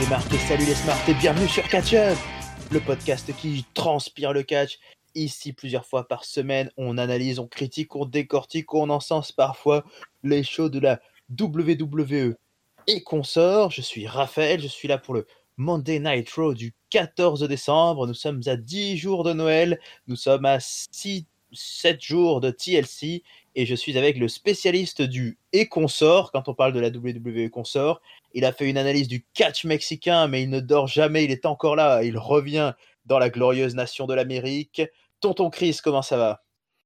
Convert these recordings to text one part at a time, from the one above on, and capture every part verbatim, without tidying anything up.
Marc et salut les Smarts et bienvenue sur Catch Up, le podcast qui transpire le catch. Ici, plusieurs fois par semaine, on analyse, on critique, on décortique, on encense parfois les shows de la W W E et consorts. Je suis Raphaël, je suis là pour le Monday Night Raw du quatorze décembre. Nous sommes à dix jours de Noël, nous sommes à six sept jours de T L C et je suis avec le spécialiste du et consort. Quand on parle de la W W E consort, il a fait une analyse du catch mexicain, mais il ne dort jamais, il est encore là, il revient dans la glorieuse nation de l'Amérique. Tonton Chris, comment ça va?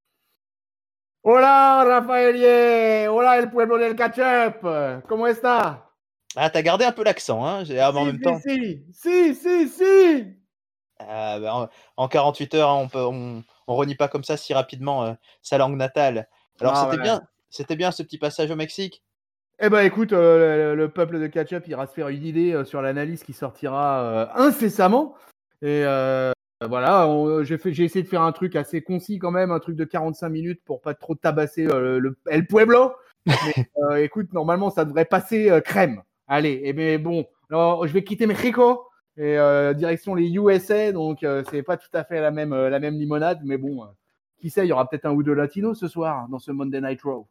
Hola, Rafaelier. Hola, el pueblo del catch-up. ¿Cómo está? Ah, t'as gardé un peu l'accent, hein? Ah, mais en Si, même si, temps. si, si, si, si. Ah, bah, en, en quarante-huit heures, hein, on peut, on, on renie pas comme ça si rapidement euh, sa langue natale. Alors, Ah, c'était ouais. bien, c'était bien ce petit passage au Mexique. Eh ben, écoute, euh, le, le peuple de catch-up ira se faire une idée euh, sur l'analyse qui sortira euh, incessamment. Et euh, voilà, on- j'ai, fait, j'ai essayé de faire un truc assez concis quand même, un truc de quarante-cinq minutes pour pas trop tabasser euh, le El Pueblo. Mais euh, écoute, normalement, ça devrait passer euh, crème. Allez, et bien bon, alors, je vais quitter Mexico et euh, direction les U S A, donc euh, c'est pas tout à fait la même, euh, la même limonade, mais bon, euh, qui sait, il y aura peut-être un ou deux latinos ce soir dans ce Monday Night Raw.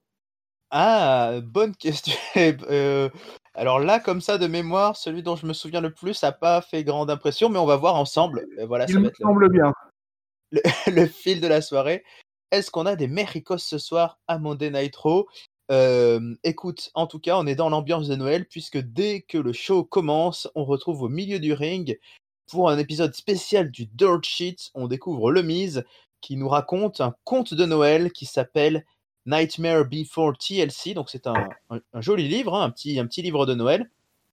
Ah, bonne question. Euh, alors là, comme ça, de mémoire, celui dont je me souviens le plus n'a pas fait grande impression, mais on va voir ensemble. Et voilà, Il ça va me être le, semble bien. le, le fil de la soirée. Est-ce qu'on a des Mexicos ce soir à Monday Night Raw? Euh, Écoute, en tout cas, on est dans l'ambiance de Noël, puisque dès que le show commence, on retrouve au milieu du ring, pour un épisode spécial du Dirt Sheet, on découvre Le Miz, qui nous raconte un conte de Noël qui s'appelle Nightmare Before T L C. Donc c'est un, un, un joli livre, hein, un, petit, un petit livre de Noël.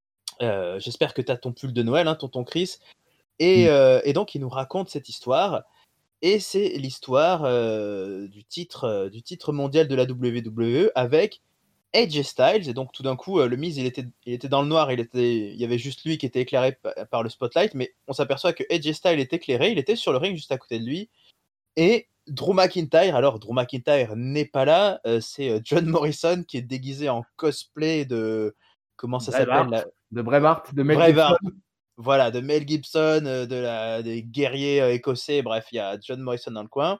Euh, J'espère que tu as ton pull de Noël, hein, tonton Chris. Et, euh, et donc il nous raconte cette histoire. Et c'est l'histoire euh, du, titre, euh, du titre mondial de la W W E avec A J Styles. Et donc tout d'un coup, euh, le Miz, il était, il était dans le noir, il, était, il y avait juste lui qui était éclairé pa- par le spotlight, mais on s'aperçoit que A J Styles est éclairé, il était sur le ring juste à côté de lui. Et Drew McIntyre, alors Drew McIntyre n'est pas là, euh, c'est euh, John Morrison qui est déguisé en cosplay de... Comment ça s'appelle Braveheart, là? de Braveheart, de Mel Gibson. Braveheart. Voilà, de Mel Gibson, euh, de la, des guerriers euh, écossais, bref, il y a John Morrison dans le coin.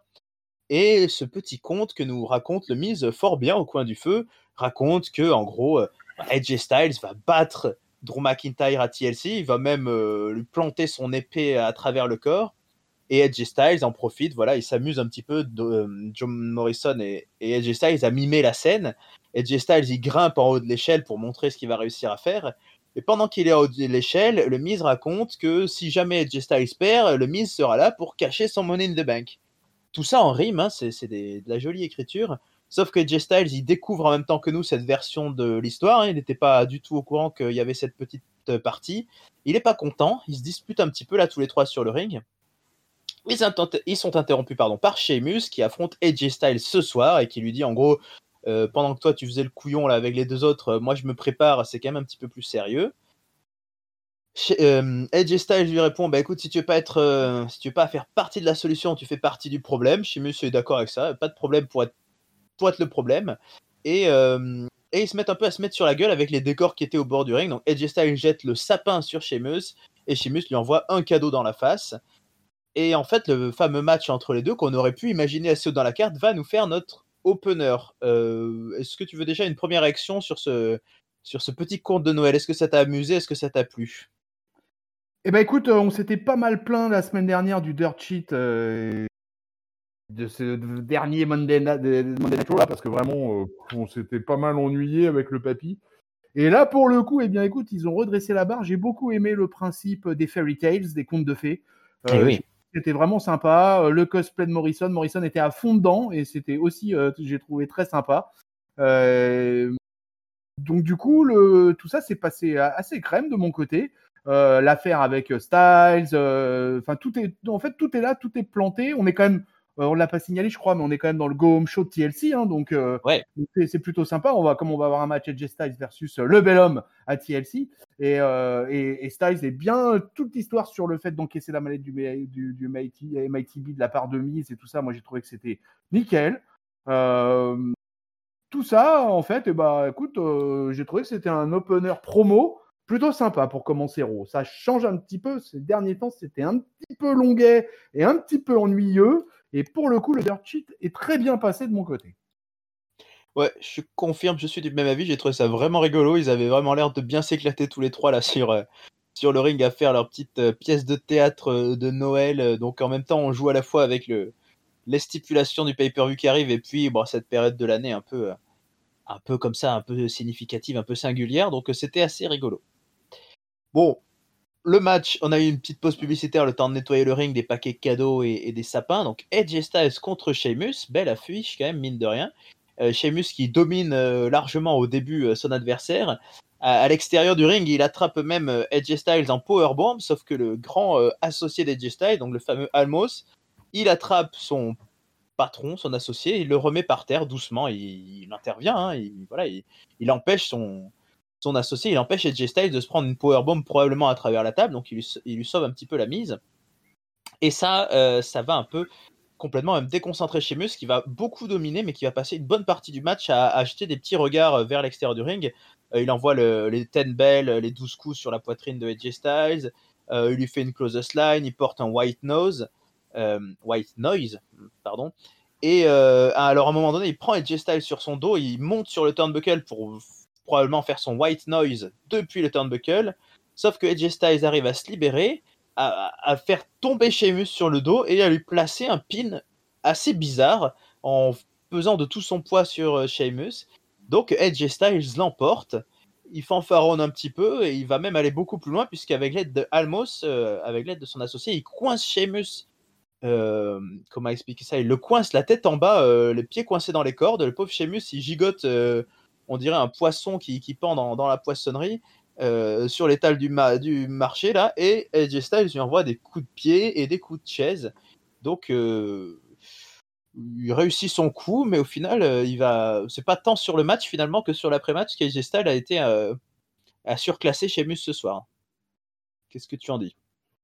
Et ce petit conte que nous raconte le Miz fort bien au coin du feu, raconte que, en gros, euh, A J Styles va battre Drew McIntyre à T L C, il va même euh, lui planter son épée à travers le corps. Et A J Styles en profite, voilà, il s'amuse un petit peu. De, euh, John Morrison et, et A J Styles a mimé la scène. A J Styles, il grimpe en haut de l'échelle pour montrer ce qu'il va réussir à faire. Et pendant qu'il est en haut de l'échelle, le Miz raconte que si jamais A J Styles perd, le Miz sera là pour cacher son Money in the Bank. Tout ça en rime, hein, c'est, c'est des, de la jolie écriture. Sauf que A J Styles, il découvre en même temps que nous cette version de l'histoire. Hein, il n'était pas du tout au courant qu'il y avait cette petite partie. Il n'est pas content. Ils se disputent un petit peu là tous les trois sur le ring. Ils, intent- ils sont interrompus pardon, par Sheamus qui affronte A J Styles ce soir et qui lui dit en gros euh, pendant que toi tu faisais le couillon là avec les deux autres, euh, moi je me prépare, c'est quand même un petit peu plus sérieux. She- euh, A J Styles lui répond bah écoute, si tu veux pas être euh, si tu veux pas faire partie de la solution, tu fais partie du problème. Sheamus est d'accord avec ça, pas de problème pour être pour être le problème. Et euh, et ils se mettent un peu à se mettre sur la gueule avec les décors qui étaient au bord du ring. Donc A J Styles jette le sapin sur Sheamus et Sheamus lui envoie un cadeau dans la face. Et en fait, le fameux match entre les deux qu'on aurait pu imaginer assez haut dans la carte va nous faire notre opener. Euh, est-ce que tu veux déjà une première réaction sur ce, sur ce petit conte de Noël? Est-ce que ça t'a amusé? Est-ce que ça t'a plu? Eh ben écoute, euh, on s'était pas mal plaint la semaine dernière du Dirt Sheet, euh, de ce dernier Monday, Na- de- de Monday Night Raw, là, parce que vraiment, euh, on s'était pas mal ennuyé avec le papy. Et là, pour le coup, eh bien écoute, ils ont redressé la barre. J'ai beaucoup aimé le principe des fairy tales, des contes de fées. Eh Euh, oui. C'était vraiment sympa. Euh, Le cosplay de Morrison, Morrison était à fond dedans et c'était aussi, euh, j'ai trouvé très sympa. Euh, donc du coup, le, tout ça s'est passé assez crème de mon côté. Euh, l'affaire avec Styles, euh, enfin tout est, en fait tout est là, tout est planté. On est quand même, euh, on l'a pas signalé, je crois, mais on est quand même dans le Go Home Show de T L C, hein, donc euh, Ouais. c'est, c'est plutôt sympa. On va, comme on va avoir un match A J Styles versus le bel homme à T L C, et, euh, et, et Styles est bien toute l'histoire sur le fait d'encaisser la mallette du, du, du M I T B de la part de Miz et tout ça. Moi, j'ai trouvé que c'était nickel. Euh, Tout ça, en fait, eh ben, écoute, euh, j'ai trouvé que c'était un opener promo plutôt sympa pour commencer Raw. Ça change un petit peu. Ces derniers temps, c'était un petit peu longuet et un petit peu ennuyeux. Et pour le coup, le Dirt Sheet est très bien passé de mon côté. Ouais, je confirme, je suis du même avis. J'ai trouvé ça vraiment rigolo. Ils avaient vraiment l'air de bien s'éclater tous les trois là sur, euh, sur le ring à faire leur petite euh, pièce de théâtre euh, de Noël. Euh, Donc en même temps, on joue à la fois avec le, les stipulations du pay-per-view qui arrive et puis bon, cette période de l'année un peu, euh, un peu comme ça, un peu significative, un peu singulière. Donc euh, c'était assez rigolo. Bon, le match, on a eu une petite pause publicitaire, le temps de nettoyer le ring, des paquets cadeaux et, et des sapins. Donc Edge et Styles contre Sheamus, belle affiche quand même, mine de rien. Euh, Sheamus qui domine euh, largement au début euh, son adversaire. À, à l'extérieur du ring, il attrape même euh, Edge Styles en powerbomb, sauf que le grand euh, associé d'Edge Styles, donc le fameux Almos, il attrape son patron, son associé, il le remet par terre doucement, il, il intervient, hein, il, voilà, il, il empêche son, son associé, il empêche Edge Styles de se prendre une powerbomb probablement à travers la table, donc il lui, il lui sauve un petit peu la mise. Et ça, euh, ça va un peu complètement même déconcentrer Sheamus, qui va beaucoup dominer, mais qui va passer une bonne partie du match à, à jeter des petits regards vers l'extérieur du ring. Euh, il envoie le, les dix bells, les douze coups sur la poitrine de Edge Styles, euh, il lui fait une closest line, il porte un white nose, euh, white noise, pardon. Et euh, alors à un moment donné, il prend Edge Styles sur son dos, il monte sur le turnbuckle pour probablement faire son white noise depuis le turnbuckle, sauf que Edge Styles arrive à se libérer, à, à faire tomber Sheamus sur le dos et à lui placer un pin assez bizarre en pesant de tout son poids sur Sheamus. Donc Edge Styles l'emporte, il fanfaronne un petit peu et il va même aller beaucoup plus loin puisqu'avec l'aide de Almos, euh, avec l'aide de son associé, il coince Sheamus. Euh, comment expliquer ça? Il le coince la tête en bas, euh, les pieds coincés dans les cordes. Le pauvre Sheamus, il gigote, euh, on dirait un poisson qui, qui pend dans, dans la poissonnerie. Euh, sur l'étal du, ma- du marché là, et Edge Styles lui envoie des coups de pied et des coups de chaise. Donc euh, il réussit son coup, mais au final, euh, il va. C'est pas tant sur le match finalement que sur l'après-match qu'Edge Styles a été euh, à surclasser Sheamus ce soir. Qu'est-ce que tu en dis?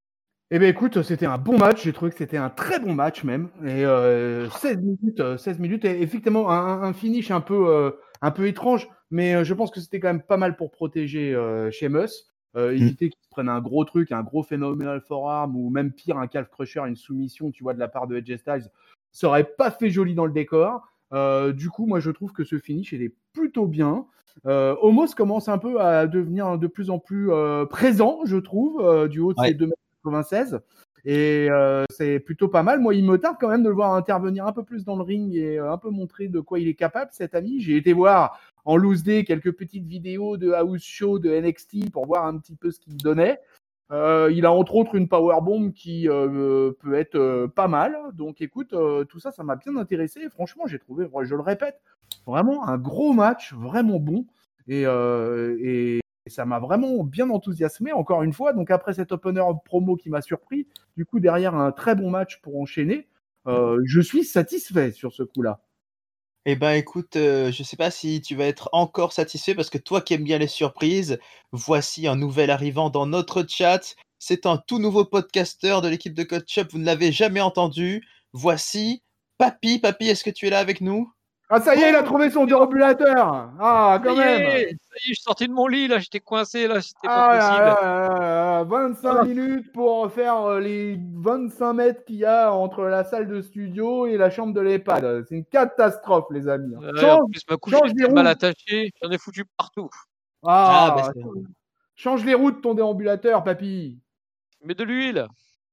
Eh bien, écoute, c'était un bon match. J'ai trouvé que c'était un très bon match même. Et euh, seize minutes, euh, seize minutes, et effectivement, un, un finish un peu, euh, un peu étrange, mais euh, je pense que c'était quand même pas mal pour protéger euh, Sheamus. Euh, Mm. éviter qu'il se prenne un gros truc, un gros phenomenal forearm, ou même pire, un calf crusher, une soumission, tu vois, de la part de Edge Styles. Ça aurait pas fait joli dans le décor. Euh, du coup, moi, je trouve que ce finish, il est plutôt bien. Euh, Omos commence un peu à devenir de plus en plus euh, présent, je trouve, euh, du haut de ses Ouais. deux mètres quatre-vingt-seize. Et euh, c'est plutôt pas mal. Moi, il me tarde quand même de le voir intervenir un peu plus dans le ring et euh, un peu montrer de quoi il est capable, cet ami. J'ai été voir en loose day quelques petites vidéos de house show de N X T pour voir un petit peu ce qu'il donnait. Euh, il a entre autres une powerbomb qui euh, peut être euh, pas mal. Donc écoute, euh, tout ça, ça m'a bien intéressé. Franchement, j'ai trouvé, je le répète, vraiment un gros match, vraiment bon. Et, euh, et ça m'a vraiment bien enthousiasmé, encore une fois. Donc après cet opener promo qui m'a surpris, du coup derrière un très bon match pour enchaîner, euh, je suis satisfait sur ce coup-là. Eh ben écoute, euh, je sais pas si tu vas être encore satisfait parce que toi qui aimes bien les surprises, voici un nouvel arrivant dans notre chat. C'est un tout nouveau podcasteur de l'équipe de Coach Up, vous ne l'avez jamais entendu. Voici Papy. Papy, est-ce que tu es là avec nous? Ah ça y est, il a trouvé son déambulateur. Ah, Ça quand y même. est, ça y est, je suis sorti de mon lit, là, j'étais coincé, là, c'était pas Ah là possible. là là là, vingt-cinq Ah. minutes pour faire euh, les vingt-cinq mètres qu'il y a entre la salle de studio et la chambre de l'EHPAD. C'est une catastrophe, les amis. Ouais, en Change, plus, ma couche change les était mal roues. attachée, j'en ai foutu partout. Ah, bah Ah, c'est... change les roues de ton déambulateur, papy. Mais de l'huile.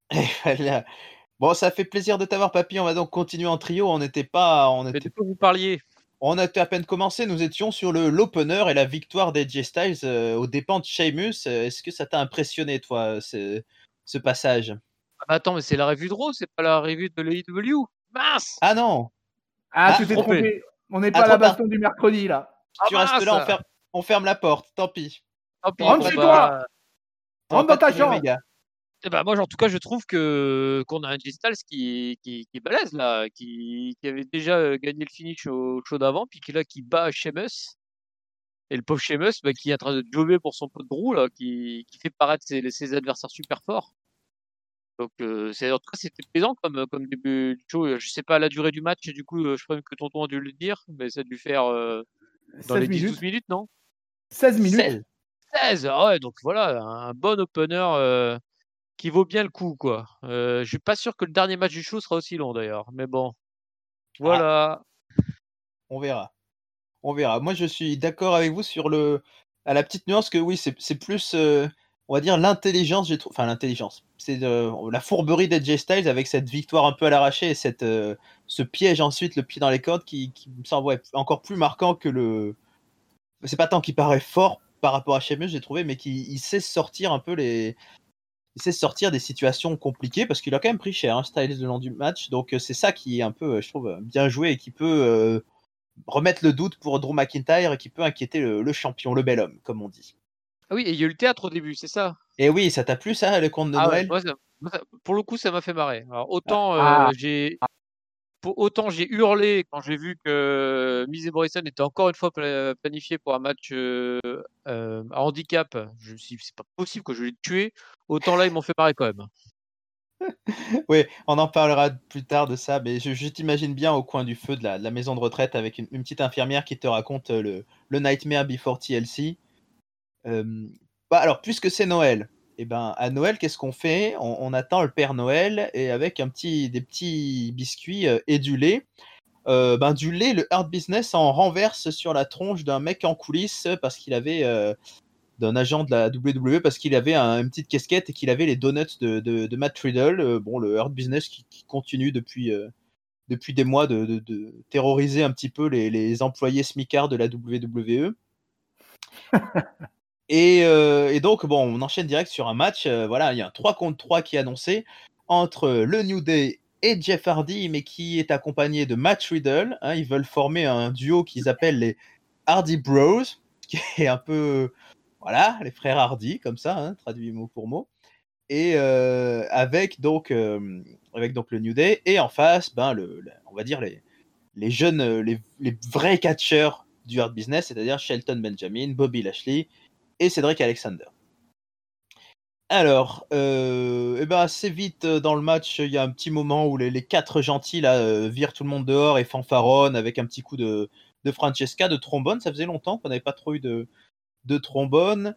Voilà. Bon, ça fait plaisir de t'avoir, Papy. On va donc continuer en trio. On n'était pas, on Mais était, de quoi vous parliez? on a à peine commencé. Nous étions sur le l'opener et la victoire d'Edge Styles euh, aux dépens de Sheamus. Euh, Est-ce que ça t'a impressionné, toi, ce, ce passage? Ah, bah, attends, mais c'est la revue de Raw, c'est pas la revue de l'A E W. Mince! Ah non! Ah, Ah, tu t'es trompé. trompé. On n'est Ah, pas à la trop tard. baston du mercredi, là. Ah, Tu restes mince! là, on ferme, on ferme la porte. Tant pis. Tant pis, Rentre bon, chez bah, toi. T'auras Rentre pas dans ta de Kenny chambre. Omega. eh ben, moi, en tout cas, je trouve que qu'on a un G-Styles qui, qui, qui est balèze, là, qui, qui avait déjà euh, gagné le finish au show d'avant, puis qui là, qui bat Sheamus. Et le pauvre Sheamus, bah, qui est en train de jobber pour son pote Drew, là, qui, qui fait paraître ses, ses adversaires super forts. Donc, euh, c'est, en tout cas, c'était plaisant comme, comme début du show. Je sais pas la durée du match, du coup, euh, je pense que Tonton a dû le dire, mais ça a dû faire euh, dans seize les dix douze minutes. minutes, non? seize minutes. seize. seize Ah ouais, donc voilà, un bon opener euh, qui vaut bien le coup, quoi. Euh, je suis pas sûr que le dernier match du show sera aussi long, d'ailleurs. Mais bon, Ah, voilà. on verra. On verra. Moi, je suis d'accord avec vous sur le, à la petite nuance que oui, c'est c'est plus, euh, on va dire, l'intelligence, j'ai trouvé. Enfin, l'intelligence. C'est euh, la fourberie d'A J Styles avec cette victoire un peu à l'arraché et cette, euh, ce piège ensuite, le pied dans les cordes, qui, qui me semble ouais, encore plus marquant que le. C'est pas tant qu'il paraît fort par rapport à Sheamus, j'ai trouvé, mais qu'il il sait sortir un peu les. Il sait sortir des situations compliquées parce qu'il a quand même pris cher, hein, Styles, le long du match. Donc, euh, c'est ça qui est un peu, euh, je trouve, euh, bien joué et qui peut. euh, remettre le doute pour Drew McIntyre et qui peut inquiéter le, le champion, le bel homme, comme on dit. Ah oui, et il y a eu le théâtre au début, c'est ça? Et oui, ça t'a plu ça, le conte de Ah ouais, Noël? moi, ça- moi, ça- pour le coup, ça m'a fait marrer. Alors, Ah, autant Ah, euh, j'ai pour- autant j'ai hurlé quand j'ai vu que Miz et Morrison étaient encore une fois pla- planifiés pour un match euh, euh, à handicap. Je me suis dit, c'est pas possible que je vais les tuer. Autant là, ils m'ont fait marrer quand même. oui, on en parlera plus tard de ça, mais je, je t'imagine bien au coin du feu de la, de la maison de retraite avec une, une petite infirmière qui te raconte euh, le, le Nightmare Before T L C. Euh, bah alors, puisque c'est Noël, et ben à Noël, qu'est-ce qu'on fait? on, on attend le Père Noël et avec un petit, des petits biscuits euh, et du lait. Euh, ben, du lait, le Hard Business en renverse sur la tronche d'un mec en coulisses parce qu'il avait euh, d'un agent de la W W E parce qu'il avait un- une petite casquette et qu'il avait les donuts de, de, de Matt Riddle. Euh, bon, le Hard Business qui, qui continue depuis, euh, depuis des mois de, de- de terroriser un petit peu les, les employés smicards de la W W E. Et, euh, et donc, bon, on enchaîne direct sur un match. Euh, voilà, il y a un trois contre trois qui est annoncé entre le New Day et Jeff Hardy, mais qui est accompagné de Matt Riddle. Hein. Ils veulent former un duo qu'ils appellent les Hardy Bros, qui est un peu, voilà, les frères Hardy, comme ça, hein, traduit mot pour mot. Et euh, avec donc euh, avec donc le New Day et en face, ben le, le- on va dire les les jeunes, euh, les, les vrais catcheurs du hard business, c'est-à-dire Shelton Benjamin, Bobby Lashley et Cedric Alexander. Alors, euh, eh ben assez vite euh, dans le match, il y a un petit moment où les, les quatre gentils là euh, virent tout le monde dehors et fanfaronnent avec un petit coup de, de Francesca, de trombone. Ça faisait longtemps qu'on n'avait pas trop eu de, de trombone.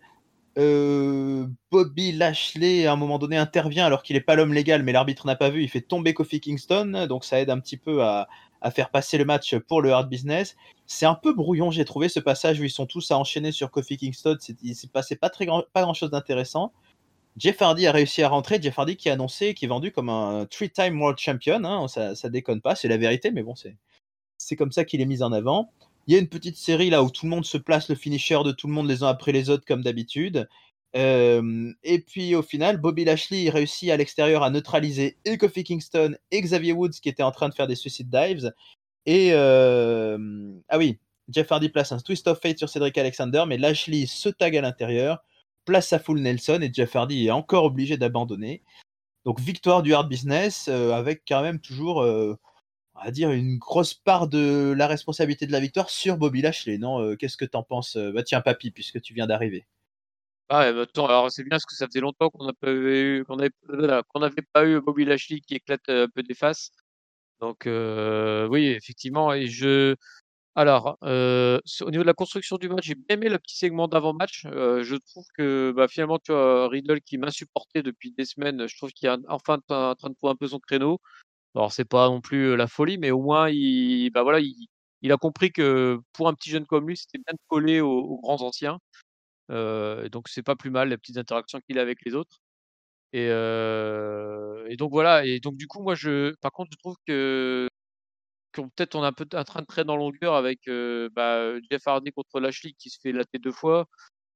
Euh, Bobby Lashley, à un moment donné, intervient alors qu'il n'est pas l'homme légal, mais l'arbitre n'a pas vu. Il fait tomber Kofi Kingston, donc ça aide un petit peu à, à faire passer le match pour le hard business. C'est un peu brouillon, j'ai trouvé ce passage où ils sont tous à enchaîner sur Kofi Kingston. C'est, il s'est passé pas très grand, pas grand chose d'intéressant. Jeff Hardy a réussi à rentrer. Jeff Hardy qui est annoncé, qui est vendu comme un three-time world champion. Hein, ça, ça déconne pas, c'est la vérité, mais bon, c'est, c'est comme ça qu'il est mis en avant. Il y a une petite série là où tout le monde se place le finisher de tout le monde les uns après les autres comme d'habitude. Euh, et puis au final, Bobby Lashley réussit à l'extérieur à neutraliser et Kofi Kingston et Xavier Woods qui était en train de faire des suicide dives. Et euh, ah oui, Jeff Hardy place un twist of fate sur Cedric Alexander, mais Lashley se tag à l'intérieur, place sa full Nelson et Jeff Hardy est encore obligé d'abandonner. Donc victoire du hard business euh, avec quand même toujours euh, on va dire, une grosse part de la responsabilité de la victoire sur Bobby Lashley, non? Euh, Qu'est-ce que t'en penses? euh Bah tiens, papy, puisque tu viens d'arriver. Ah ouais, bah, attends, alors c'est bien parce que ça faisait longtemps qu'on n'a pas eu, qu'on avait, voilà, qu'on n'avait pas eu Bobby Lashley qui éclate euh, un peu des faces. Donc euh, oui, effectivement, et je alors euh, sur- au niveau de la construction du match, j'ai bien aimé le petit segment d'avant-match. Euh, je trouve que bah, finalement, tu vois, Riddle qui m'insupportait depuis des semaines, je trouve qu'il est enfin en train de trouver un peu son créneau. Alors c'est pas non plus euh, la folie, mais au moins il, bah voilà, il, il a compris que pour un petit jeune comme lui, c'était bien de coller aux, aux grands anciens. Euh, donc c'est pas plus mal les petites interactions qu'il a avec les autres. Et, euh, et donc voilà. Et donc du coup, moi je, par contre, je trouve que qu'on peut-être on est un peu en train de traîner dans longueur avec euh, bah, Jeff Hardy contre Lashley qui se fait latter deux fois.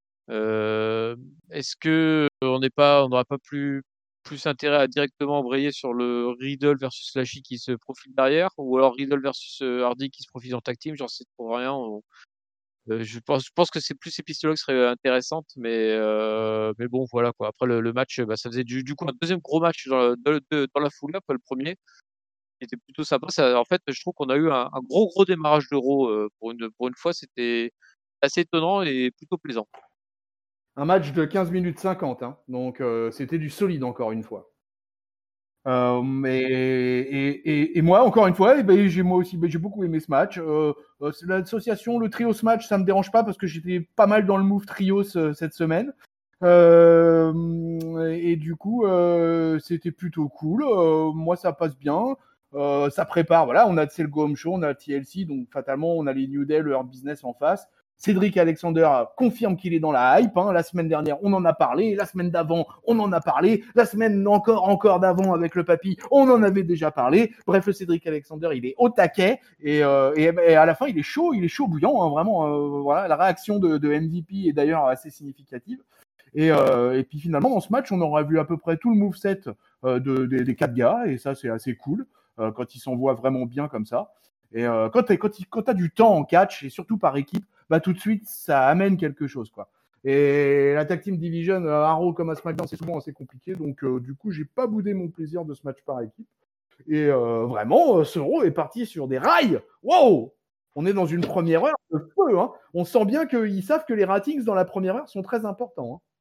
Euh, Est-ce que on n'est pas, on n'aurait pas plus plus intérêt à directement embrayer sur le Riddle versus Lashley qui se profile derrière, ou alors Riddle versus euh, Hardy qui se profile en tag team, j'en sais trop rien. On- euh, je pense, je pense que c'est plus ces pistes-là qui seraient intéressantes, mais euh, mais bon voilà quoi. Après le, le match, bah, ça faisait du, du coup un deuxième gros match dans, la- de- de- dans la foulée après le premier qui était plutôt sympa. Ça, en fait, je trouve qu'on a eu un, un gros gros démarrage d'Euro euh, pour une pour une fois, c'était assez étonnant et plutôt plaisant. un match de quinze minutes cinquante, hein. Donc euh, c'était du solide encore une fois. Euh, mais, et, et, et moi, encore une fois, eh ben, j'ai moi aussi, ben, j'ai beaucoup aimé ce match. Euh, euh, c'est l'association, le trios match, ça me dérange pas parce que j'étais pas mal dans le move trios euh, cette semaine. Euh, et du coup, euh, c'était plutôt cool. Euh, moi, ça passe bien. Euh, ça prépare. Voilà, on a c'est le Go Home Show, on a le T L C, donc fatalement, on a les New Day, le Hurt Business en face. Cédric Alexander confirme qu'il est dans la hype. Hein. La semaine dernière, on en a parlé. La semaine d'avant, on en a parlé. La semaine encore, encore d'avant avec le papy, on en avait déjà parlé. Bref, le Cédric Alexander, il est au taquet et, euh, et, et à la fin, il est chaud, il est chaud bouillant. Hein, vraiment, euh, voilà, la réaction de, de M V P est d'ailleurs assez significative. Et, euh, et puis finalement, dans ce match, on aurait vu à peu près tout le moveset euh, de, de, des quatre gars, et ça, c'est assez cool euh, quand ils s'envoient vraiment bien comme ça. Et euh, quand tu as du temps en catch, et surtout par équipe, bah, tout de suite, ça amène quelque chose, quoi. Et la Tag Team Division, euh, à Raw comme à SmackDown, c'est souvent assez compliqué. Donc, euh, du coup, j'ai pas boudé mon plaisir de ce match par équipe. Et euh, vraiment, euh, ce Raw est parti sur des rails. Wow! On est dans une première heure de feu. Hein. On sent bien qu'ils savent que les ratings dans la première heure sont très importants. Hein.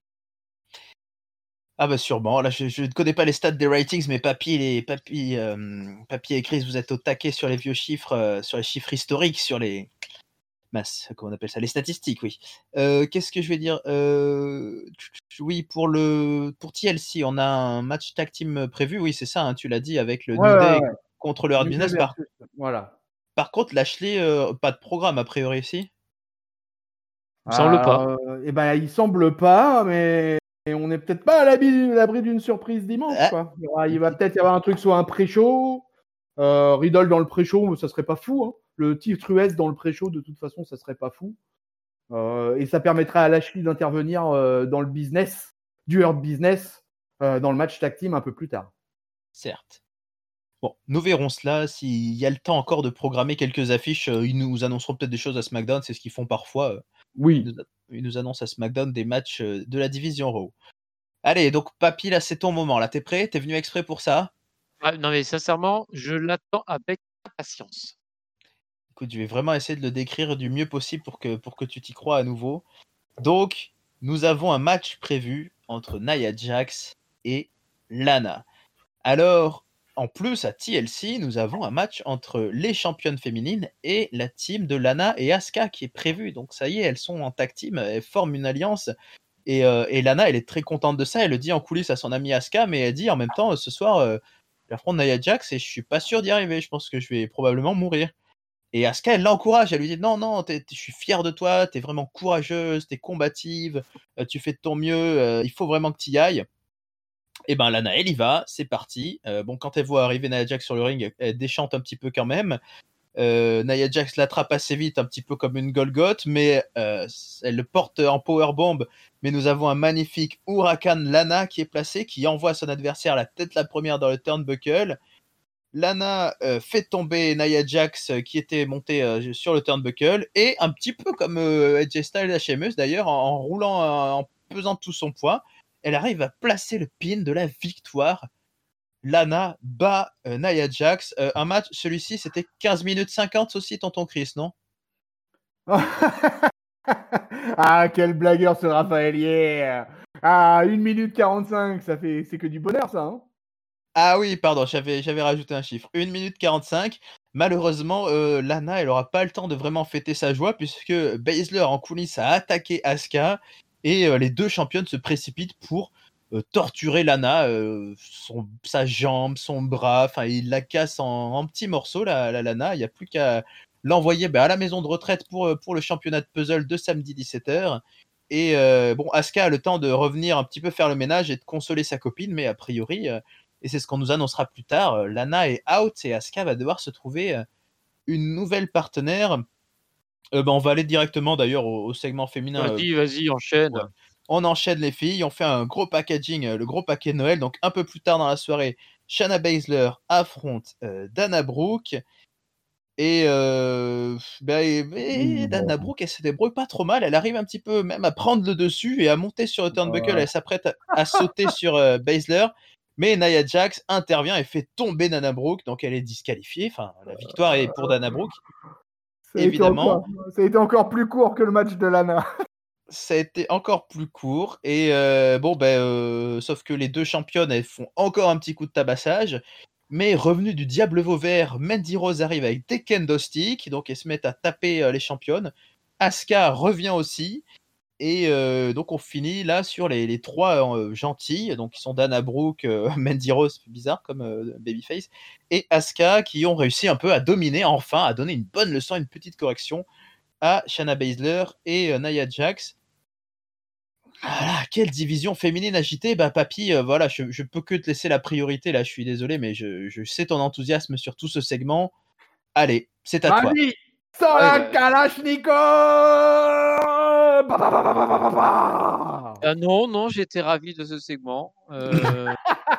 Ah bah sûrement, là je, je ne connais pas les stats des ratings, mais Papy, les, Papy, euh, Papy et Chris, vous êtes au taquet sur les vieux chiffres, euh, sur les chiffres historiques, sur les... Masse, comment on appelle ça, les statistiques, oui. Euh, qu'est-ce que je vais dire euh, Oui, pour le pour T L C, on a un match tag team prévu, oui c'est ça, hein, tu l'as dit, avec le Ouais, New ouais, Day ouais. contre le Hard New Day Business. Par, versus- Voilà. par contre, Lashley, euh, pas de programme a priori ici. Il me semble pas. Euh, eh ben, il semble pas, mais on n'est peut-être pas à l'abri, l'abri d'une surprise dimanche. Ah, Quoi. Il, y aura- il va peut-être y avoir un truc, soit un pré-show, euh, Riddle dans le pré-show, ça serait pas fou. Hein. Le titre U S dans le pré-show, de toute façon, ça serait pas fou. Euh, et ça permettra à Lashley d'intervenir euh, dans le business, du Hurt Business, euh, dans le match tag team un peu plus tard. certes. Bon, nous verrons cela. S'il y a le temps encore de programmer quelques affiches, euh, ils nous annonceront peut-être des choses à SmackDown, c'est ce qu'ils font parfois. Euh, Oui. Ils nous, ils nous annoncent à SmackDown des matchs euh, de la division Raw. Allez, donc Papy, là c'est ton moment. Là, t'es prêt? T'es venu exprès pour ça? Ah, non, mais sincèrement, je l'attends avec impatience. Écoute, je vais vraiment essayer de le décrire du mieux possible pour que, pour que tu t'y crois à nouveau. Donc, nous avons un match prévu entre Nia Jax et Lana. Alors, en plus, à T L C, nous avons un match entre les championnes féminines et la team de Lana et Asuka qui est prévu. Donc, ça y est, elles sont en tag team, elles forment une alliance. Et, euh, et Lana, elle est très contente de ça. Elle le dit en coulisses à son amie Asuka, mais elle dit en même temps, ce soir, euh, j'affronte Nia Jax et je suis pas sûr d'y arriver. Je pense que je vais probablement mourir. Et Asuka, elle l'encourage, elle lui dit non, non, t'es, t'es, je suis fier de toi, t'es vraiment courageuse, t'es combative, euh, tu fais de ton mieux, euh, il faut vraiment que t'y ailles. Et ben Lana, elle y va, c'est parti. Euh, bon, quand elle voit arriver Nia Jax sur le ring, elle déchante un petit peu quand même. Euh, Nia Jax l'attrape assez vite, un petit peu comme une Golgoth, mais euh, elle le porte en powerbomb. Mais nous avons un magnifique Huracan Lana qui est placé, qui envoie son adversaire la tête la première dans le turnbuckle. Lana euh, fait tomber Nia Jax euh, qui était montée euh, sur le turnbuckle et un petit peu comme euh, A J Styles et Sheamus d'ailleurs, en, en roulant, euh, en pesant tout son poids, elle arrive à placer le pin de la victoire. Lana bat euh, Nia Jax. Euh, un match, celui-ci, c'était quinze minutes cinquante aussi, tonton Chris, non? Ah, quel blagueur ce Raphaël. Ah, une minute quarante-cinq, ça fait, c'est que du bonheur, ça. Hein. Ah oui, pardon, j'avais, j'avais rajouté un chiffre. une minute quarante-cinq. Malheureusement, euh, Lana, elle aura pas le temps de vraiment fêter sa joie puisque Baszler en coulisses a attaqué Asuka et euh, les deux championnes se précipitent pour euh, torturer Lana, euh, son, sa jambe, son bras, enfin il la casse en, en petits morceaux, la, la Lana. Il n'y a plus qu'à l'envoyer bah, à la maison de retraite pour, pour le championnat de puzzle de samedi dix-sept heures. Et euh, bon, Asuka a le temps de revenir un petit peu faire le ménage et de consoler sa copine, mais a priori... Euh, et c'est ce qu'on nous annoncera plus tard, Lana est out et Asuka va devoir se trouver une nouvelle partenaire. Euh, ben on va aller directement d'ailleurs au, au segment féminin. Vas-y, vas-y, enchaîne. Ouais. On enchaîne les filles, on fait un gros packaging, le gros paquet de Noël. Donc un peu plus tard dans la soirée, Shayna Baszler affronte euh, Dana Brooke. Et, euh, ben, et, et Dana Brooke, elle se débrouille pas trop mal. Elle arrive un petit peu même à prendre le dessus et à monter sur le turnbuckle. Ouais. Elle s'apprête à, à sauter sur euh, Baszler. Mais Nia Jax intervient et fait tomber Dana Brooke, donc elle est disqualifiée. Enfin, la victoire est pour Dana Brooke, ça évidemment. Encore, ça a été encore plus court que le match de Lana. ça a été encore plus court et euh, bon ben euh, sauf que les deux championnes elles font encore un petit coup de tabassage. Mais revenu du diable vauvert, Mandy Rose arrive avec des kendo sticks, donc elles se mettent à taper euh, les championnes. Asuka revient aussi. Et euh, donc on finit là sur les, les trois euh, gentilles, donc qui sont Dana Brooke, euh, Mandy Rose, bizarre comme euh, babyface, et Asuka qui ont réussi un peu à dominer, enfin à donner une bonne leçon, une petite correction à Shayna Baszler et euh, Nia Jax. Ah, quelle division féminine agitée, bah papy, euh, voilà, je, je peux que te laisser la priorité là, je suis désolé, mais je, je sais ton enthousiasme sur tout ce segment. Allez, c'est à toi. Vas-y, sors Ouais, la bah, Kalachnikov. Bah, bah, bah, bah, bah, bah, bah. ah non, non, j'étais ravi de ce segment. Euh,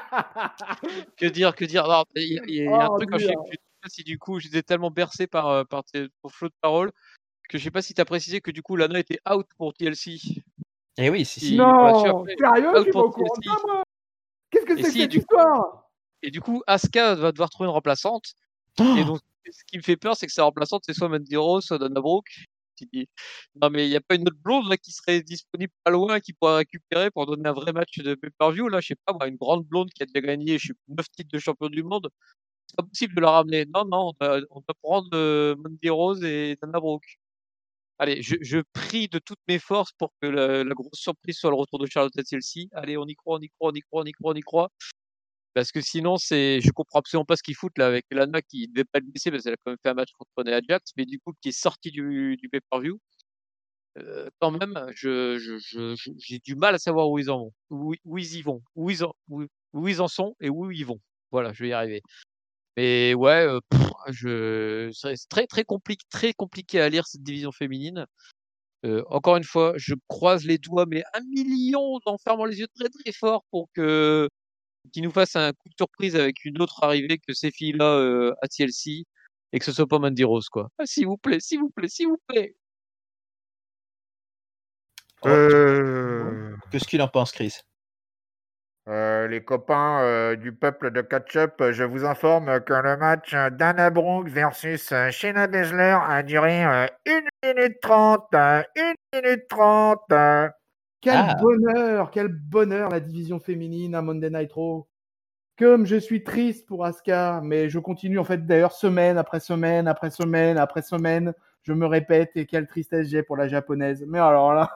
que dire, que dire. Alors, Il y, a- il y a un Oh, truc, quand je sais dur. je sais pas si du coup j'étais tellement bercé par, euh, par tes, ton flot de paroles que je sais pas si tu as précisé que du coup Lana était out pour T L C. Eh oui, si, si. Si, on l'a su Non, après. sérieux, je Out suis pas pour au courant de ça, T L C. moi. Qu'est-ce que Et c'est que si, et cette du coup, histoire? et du coup, Asuka va devoir trouver une remplaçante. Et donc, ce qui me fait peur, c'est que sa remplaçante, c'est soit Mandy Rose, soit Dana Brooke. Tu dis, non, mais il n'y a pas une autre blonde là qui serait disponible pas loin, qui pourrait récupérer pour donner un vrai match de pay-per-view. Là, je sais pas, moi, une grande blonde qui a déjà gagné, je sais, neuf titres de champion du monde. C'est pas possible de la ramener. Non, non, on doit, on doit prendre euh, Mandy Rose et Dana Brooke. Allez, je, je prie de toutes mes forces pour que la, la grosse surprise soit le retour de Charlotte à T L C. Allez, on y croit, on y croit, on y croit, on y croit, on y croit. Parce que sinon, c'est, je comprends absolument pas ce qu'ils foutent là avec Lana qui devait pas être blessée parce qu'elle a quand même fait un match contre Nia Jax, mais du coup qui est sorti du, du pay-per-view. Euh, quand même, je, je, je, je- j'ai du mal à savoir où ils en vont, où, où ils y vont, où ils en, où, où ils en sont et où ils vont. Voilà, je vais y arriver. Mais ouais, euh, pff, je, c'est très très compliqué, très compliqué à lire cette division féminine. Euh, encore une fois, je croise les doigts, mais un million en fermant les yeux très très fort pour que qu'ils nous fassent un coup de surprise avec une autre arrivée que ces filles-là euh, à T L C et que ce soit pas Mandy Rose, quoi. Ah, s'il vous plaît, s'il vous plaît, s'il vous plaît. Oh, Euh, qu'est-ce qu'il en pense, Chris? euh, les copains euh, du peuple de Ketchup, je vous informe que le match Dana Brooke versus euh, Shayna Baszler a duré euh, une minute trente. euh, une minute trente. euh. Quel Ah, bonheur, quel bonheur la division féminine à Monday Night Raw. Comme je suis triste pour Asuka, mais je continue en fait d'ailleurs semaine après semaine après semaine après semaine, je me répète et quelle tristesse j'ai pour la japonaise. Mais alors là,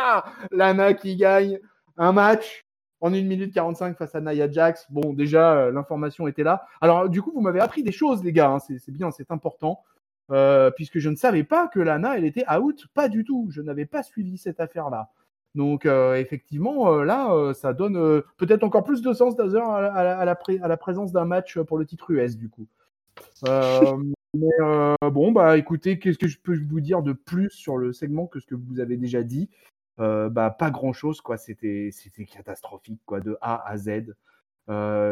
Lana qui gagne un match en une minute quarante-cinq face à Nia Jax. Bon, déjà euh, l'information était là. Alors du coup, vous m'avez appris des choses, les gars. Hein. C'est, c'est bien, c'est important. Euh, puisque je ne savais pas que Lana, elle était out, pas du tout. Je n'avais pas suivi cette affaire-là. Donc euh, effectivement, euh, là, euh, ça donne euh, peut-être encore plus de sens d'ailleurs à, la- à la- à la pré- à la présence d'un match pour le titre U S du coup. Euh, mais euh, bon, bah écoutez, qu'est-ce que je peux vous dire de plus sur le segment que ce que vous avez déjà dit? Euh, bah pas grand-chose quoi. C'était c'était catastrophique quoi, de A à Z. Euh,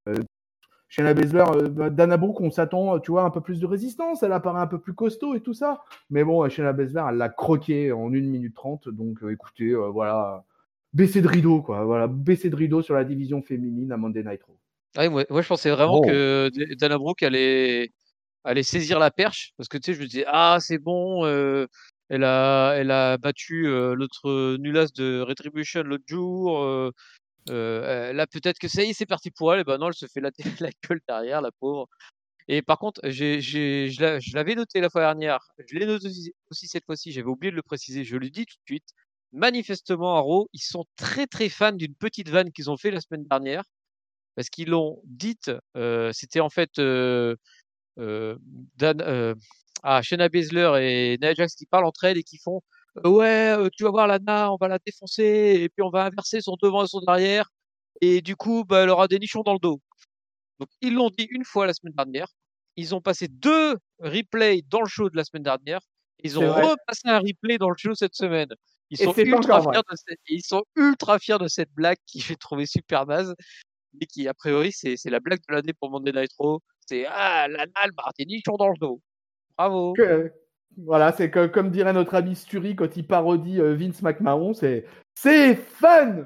Shayna Baszler, euh, Dana Brooke, on s'attend, tu vois, un peu plus de résistance. Elle apparaît un peu plus costaud et tout ça. Mais bon, Shayna Baszler, elle l'a croqué en une minute trente. Donc, euh, écoutez, euh, voilà, baissez de rideau, quoi. Voilà, baissez de rideau sur la division féminine à Monday Night Raw. Ouais, moi, moi, je pensais vraiment oh. que D- Dana Brooke allait, allait saisir la perche parce que tu sais, je me disais, ah, c'est bon, euh, elle a, elle a battu euh, l'autre nulasse de Retribution l'autre jour. Euh, euh, là, peut-être que ça y est, c'est parti pour elle. Et ben non, elle se fait la, la gueule derrière, la pauvre. Et par contre, j'ai, j'ai, je l'a- je l'avais noté la fois dernière, je l'ai noté aussi, aussi cette fois-ci, j'avais oublié de le préciser, je le dis tout de suite. Manifestement, à Raw, ils sont très très fans d'une petite vanne qu'ils ont fait la semaine dernière, parce qu'ils l'ont dite, euh, c'était en fait euh, euh, Dan, euh, ah, Shayna Baszler et Nia Jax qui parlent entre elles et qui font euh, ouais, euh, tu vas voir Lana, on va la défoncer, et puis on va inverser son devant et son arrière, et du coup, bah, elle aura des nichons dans le dos. Donc, ils l'ont dit une fois la semaine dernière. Ils ont passé deux replays dans le show de la semaine dernière. Ils C'est ont vrai. repassé un replay dans le show cette semaine. Ils Et sont c'est ultra encore vrai. fiers de cette, ils sont ultra fiers de cette blague qui j'ai trouvé super naze. Mais qui, a priori, c'est, c'est la blague de l'année pour Monday Night Raw. C'est, ah, Lana, elle m'a des nichons dans le dos. Bravo. Que, voilà, c'est que, comme dirait notre ami Sturi quand il parodie euh, Vince McMahon, c'est c'est fun.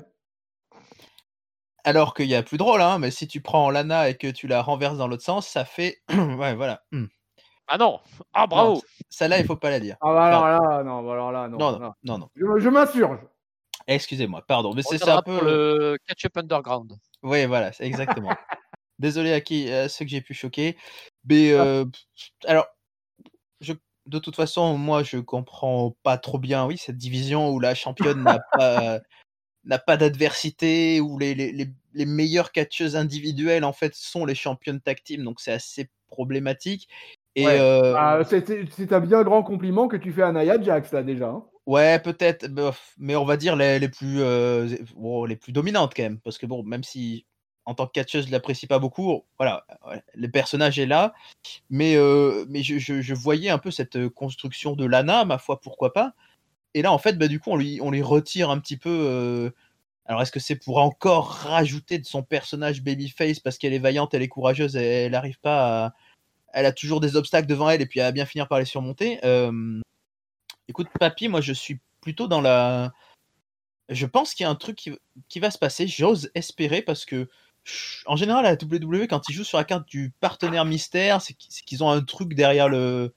Alors qu'il y a plus drôle, hein, mais si tu prends Lana et que tu la renverses dans l'autre sens, ça fait. ouais, voilà. Hmm. Ah non. Ah Non, bravo. celle-là, il faut pas la dire. Ah bah alors Pardon. là, non, bah alors là, non. Non, non, non. non, non. Je, je m'insurge. Excusez-moi, pardon. Mais On c'est c'est un reviendra pour peu. le catch-up underground. Oui, voilà, c'est exactement. Désolé à qui, à ceux que j'ai pu choquer. Mais euh, alors, je, de toute façon, moi, je comprends pas trop bien, oui, cette division où la championne n'a pas, n'a pas d'adversité, où les, les, les, les meilleures catcheuses individuelles, en fait, sont les championnes tag team, donc c'est assez problématique. Et Ouais. euh, Bah, c'est, c'est- c'est un bien grand compliment que tu fais à Nia Jax, là, déjà. hein. ouais, peut-être, bof, mais on va dire les, les plus, euh, bon, les plus dominantes quand même, parce que bon, même si en tant que catcheuse, je l'apprécie pas beaucoup, voilà, ouais, le personnage est là, mais, euh, mais je, je, je voyais un peu cette construction de Lana, ma foi, pourquoi pas. Et là, en fait, bah, du coup, on lui, on lui retire un petit peu. euh, Alors, est-ce que c'est pour encore rajouter de son personnage babyface parce qu'elle est vaillante, elle est courageuse, et elle arrive pas à... Elle a toujours des obstacles devant elle et puis elle va bien finir par les surmonter. Euh, Écoute, papy, moi, je suis plutôt dans la. Je pense qu'il y a un truc qui, qui va se passer. J'ose espérer parce que, ch- en général, à la W W E, quand ils jouent sur la carte du partenaire mystère, c'est qu'- c'est qu'ils ont un truc derrière le.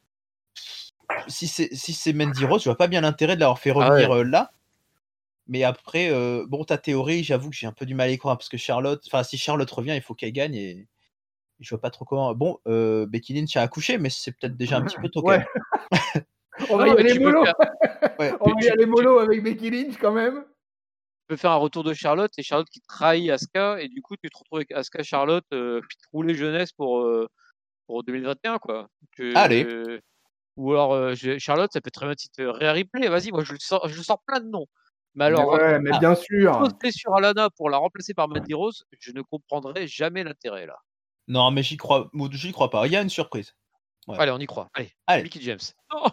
Si c'est si c'est Mandy Rose, je vois pas bien l'intérêt de l'avoir fait Ah revenir ouais. euh, là. Mais après, euh, bon, ta théorie, j'avoue que j'ai un peu du mal à y croire parce que Charlotte, enfin, si Charlotte revient, il faut qu'elle gagne et je vois pas trop comment. Bon, euh, Becky Lynch a accouché, mais c'est peut-être déjà un petit peu tôt quand Ouais. même. On Non, va y non, mais aller tu peux mollo. faire, Ouais. On va tu, y aller tu mollo avec Becky Lynch, quand même. peux faire un retour de Charlotte et Charlotte qui trahit Asuka et du coup tu te retrouves avec Asuka Charlotte euh, puis rouler jeunesse pour euh, pour deux mille vingt et un quoi. Allez, Que... Ou alors euh, je- Charlotte ça peut très bien être Rhea Ripley. Vas-y, moi je le sors, je sors plein de noms. Mais Mais alors ouais, mais ah, bien sûr. fausse blessure à Lana pour la remplacer par Mandy Rose, je ne comprendrai jamais l'intérêt là. non, mais j'y crois, j'y crois pas. Il y a une surprise. Ouais. Allez, on y croit. Allez, Allez. Mickey James. Non.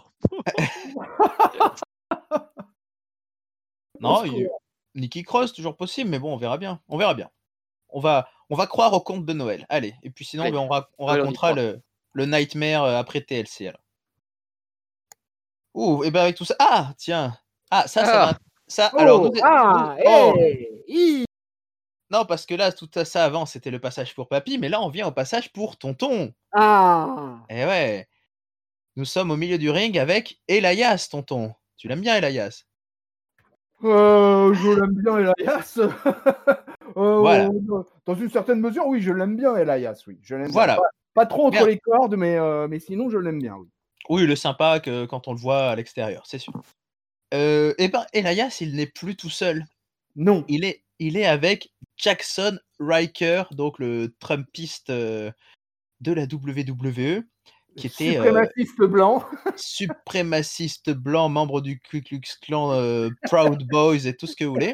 Au Non, il... secours. Nikki Cross, toujours possible, mais bon, on verra bien. On verra bien. On va, on va croire au conte de Noël. Allez, et puis sinon, Allez, ben, on, ra- on Noël, on y racontera croit. le, le Nightmare euh, après T L C. Alors. Ouh, et ben avec tout ça. Ah, tiens. Ah, ça, ça Ah, va. Ça, alors, nous, Oh, nous- ah, oh, hey, hi. non, parce que là, tout ça avant, c'était le passage pour papy, mais là, on vient au passage pour tonton. Ah. Eh ouais. Nous sommes au milieu du ring avec Elias, tonton. Tu l'aimes bien, Elias? Euh, je l'aime bien, Elias. Euh, Voilà. dans une certaine mesure, oui, je l'aime bien, Elias. Oui, je l'aime bien. Voilà. Pas, pas trop entre Bien. les cordes, mais, euh, mais sinon, je l'aime bien. Oui. Oui, le sympa que quand on le voit à l'extérieur, c'est sûr. Euh, et ben, Elias, il n'est plus tout seul. Non. Il est, il est avec Jackson Riker, donc le Trumpiste euh, de la W W E, qui était euh, Suprémaciste blanc. suprémaciste blanc, membre du Ku Klux Klan, euh, Proud Boys et tout ce que vous voulez.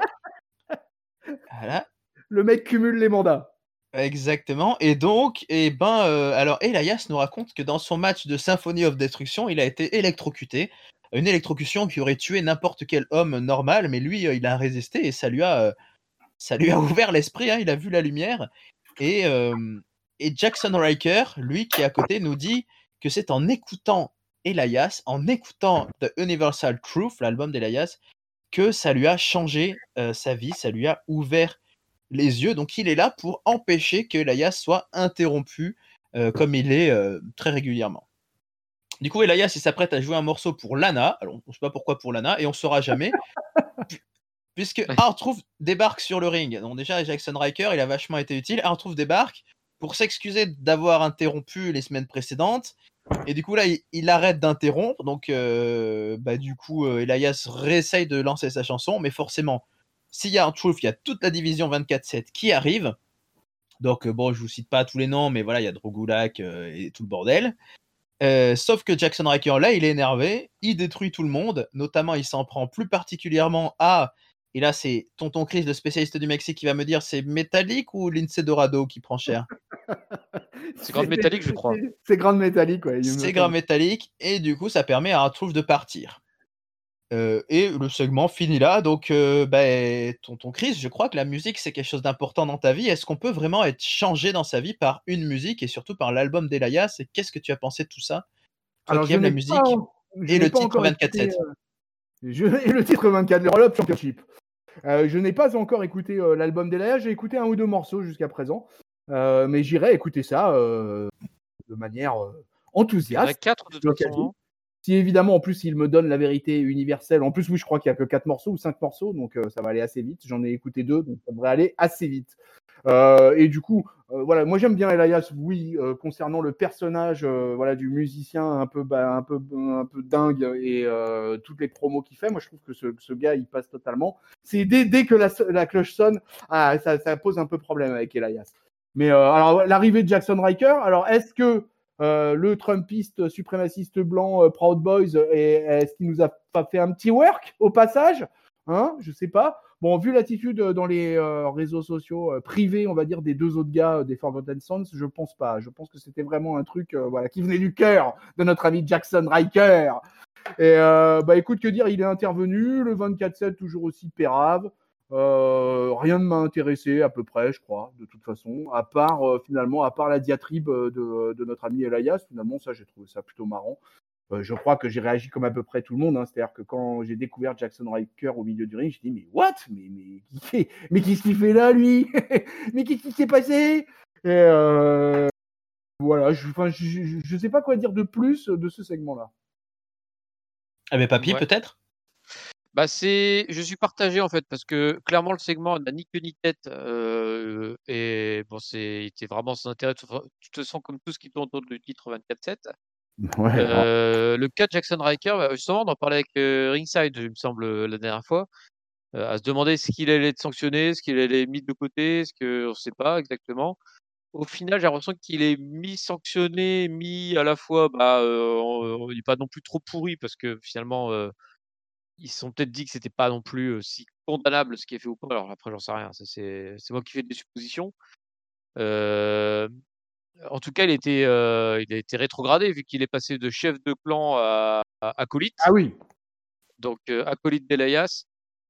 Voilà. Le mec cumule les mandats. Exactement. Et donc, eh ben, euh, alors Elias nous raconte que dans son match de Symphony of Destruction, il a été électrocuté. Une électrocution qui aurait tué n'importe quel homme normal, mais lui, euh, il a résisté et ça lui a, euh, ça lui a ouvert l'esprit. Hein, il a vu la lumière. Et, euh, et Jackson Riker, lui, qui est à côté, nous dit que c'est en écoutant Elias, en écoutant The Universal Truth, l'album d'Elias, que ça lui a changé euh, sa vie, ça lui a ouvert les yeux. Donc il est là pour empêcher que Elias soit interrompu euh, comme il est euh, très régulièrement. Du coup, Elias il s'apprête à jouer un morceau pour Lana. Alors, on ne sait pas pourquoi pour Lana, et on ne saura jamais. Puisque R-Truth débarque sur le ring. Donc déjà, Jackson Riker, il a vachement été utile. R-Truth débarque pour s'excuser d'avoir interrompu les semaines précédentes. Et du coup, là, il, il arrête d'interrompre. Donc, euh, bah, du coup, euh, Elias réessaye de lancer sa chanson. Mais forcément, s'il y a R-Truth, il y a toute la division vingt-quatre sept qui arrive. Donc, euh, bon, je vous cite pas tous les noms, mais voilà, il y a Drogulak euh, et tout le bordel. Euh, sauf que Jackson Riker, là, il est énervé. Il détruit tout le monde. Notamment, il s'en prend plus particulièrement à... Et là, c'est Tonton Chris, le spécialiste du Mexique, qui va me dire c'est Metallic ou Lindsay Dorado qui prend cher? c'est Grande Métallique, je crois. C'est, c'est Grande Métallique, ouais. C'est Grand Métallique, et du coup, ça permet à R-Truth de partir. Euh, et le segment finit là. Donc, euh, bah, Tonton Chris, je crois que la musique, c'est quelque chose d'important dans ta vie. Est-ce qu'on peut vraiment être changé dans sa vie par une musique, et surtout par l'album d'Elias? Et qu'est-ce que tu as pensé de tout ça? Toi Alors, qui je aimes la n'ai musique pas, je et n'ai le pas titre encore vingt-quatre écouté, sept. euh, je, et le titre vingt-quatre, le Roll-Up Championship. Euh, je n'ai pas encore écouté euh, l'album d'Elia, j'ai écouté un ou deux morceaux jusqu'à présent, euh, mais j'irai écouter ça euh, de manière, euh, enthousiaste. quatre de toute façon. Si évidemment, en plus, il me donne la vérité universelle. En plus, oui, je crois qu'il n'y a que quatre morceaux ou cinq morceaux, donc euh, ça va aller assez vite. J'en ai écouté deux, donc ça devrait aller assez vite. Euh, et du coup, euh, voilà, moi j'aime bien Elias, oui, euh, concernant le personnage, euh, voilà, du musicien un peu, bah, un peu, un peu dingue et euh, toutes les promos qu'il fait. Moi, je trouve que ce, ce gars, il passe totalement. C'est dès, dès que la, la cloche sonne, ah, ça, ça pose un peu problème avec Elias. Mais euh, alors, l'arrivée de Jackson Riker. Alors, est-ce que Euh, le Trumpiste suprémaciste blanc euh, Proud Boys, euh, et, est-ce qu'il nous a pas fait un petit work au passage, hein? Je sais pas. Bon, vu l'attitude dans les euh, réseaux sociaux euh, privés, on va dire, des deux autres gars euh, des Forgotten Sons, je pense pas. Je pense que c'était vraiment un truc euh, voilà, qui venait du cœur de notre ami Jackson Riker. Et euh, bah écoute, que dire, il est intervenu, le vingt-quatre sept toujours aussi pérave. Euh, rien ne m'a intéressé à peu près, je crois, de toute façon, à part euh, finalement, à part la diatribe de, de notre ami Elias. Finalement, ça, j'ai trouvé ça plutôt marrant. Euh, je crois que j'ai réagi comme à peu près tout le monde, hein, c'est-à-dire que quand j'ai découvert Jackson Riker au milieu du ring, j'ai dit mais what, mais mais qui fait, mais qu'est-ce qu'il fait là lui, mais qu'est-ce qui s'est passé? Et euh, voilà, je, enfin, je, je, je sais pas quoi dire de plus de ce segment-là. Ah mais Papy, Ouais. peut-être. Bah c'est, je suis partagé en fait parce que clairement le segment n'a ni queue ni tête euh, et bon c'est, était vraiment sans intérêt. Tu te sens comme tout ce qui tourne autour du titre vingt-quatre sept. Ouais, euh, le cas de Jackson Riker, bah, justement on en parlait avec euh, Ringside, il me semble la dernière fois, euh, à se demander ce qu'il allait être sanctionné, ce qu'il allait être mis de côté, ce que on sait pas exactement. Au final, j'ai l'impression qu'il est mis sanctionné, mis à la fois, bah, euh, on- il n'est pas non plus trop pourri parce que finalement. Euh, ils se sont peut-être dit que c'était pas non plus euh, si condamnable ce qui est fait ou pas. Alors après, j'en sais rien. Ça, c'est, c'est moi qui fais des suppositions. Euh, en tout cas, il, était, euh, il a été rétrogradé vu qu'il est passé de chef de clan à, à acolyte. Ah oui. Donc, euh, acolyte d'Elias.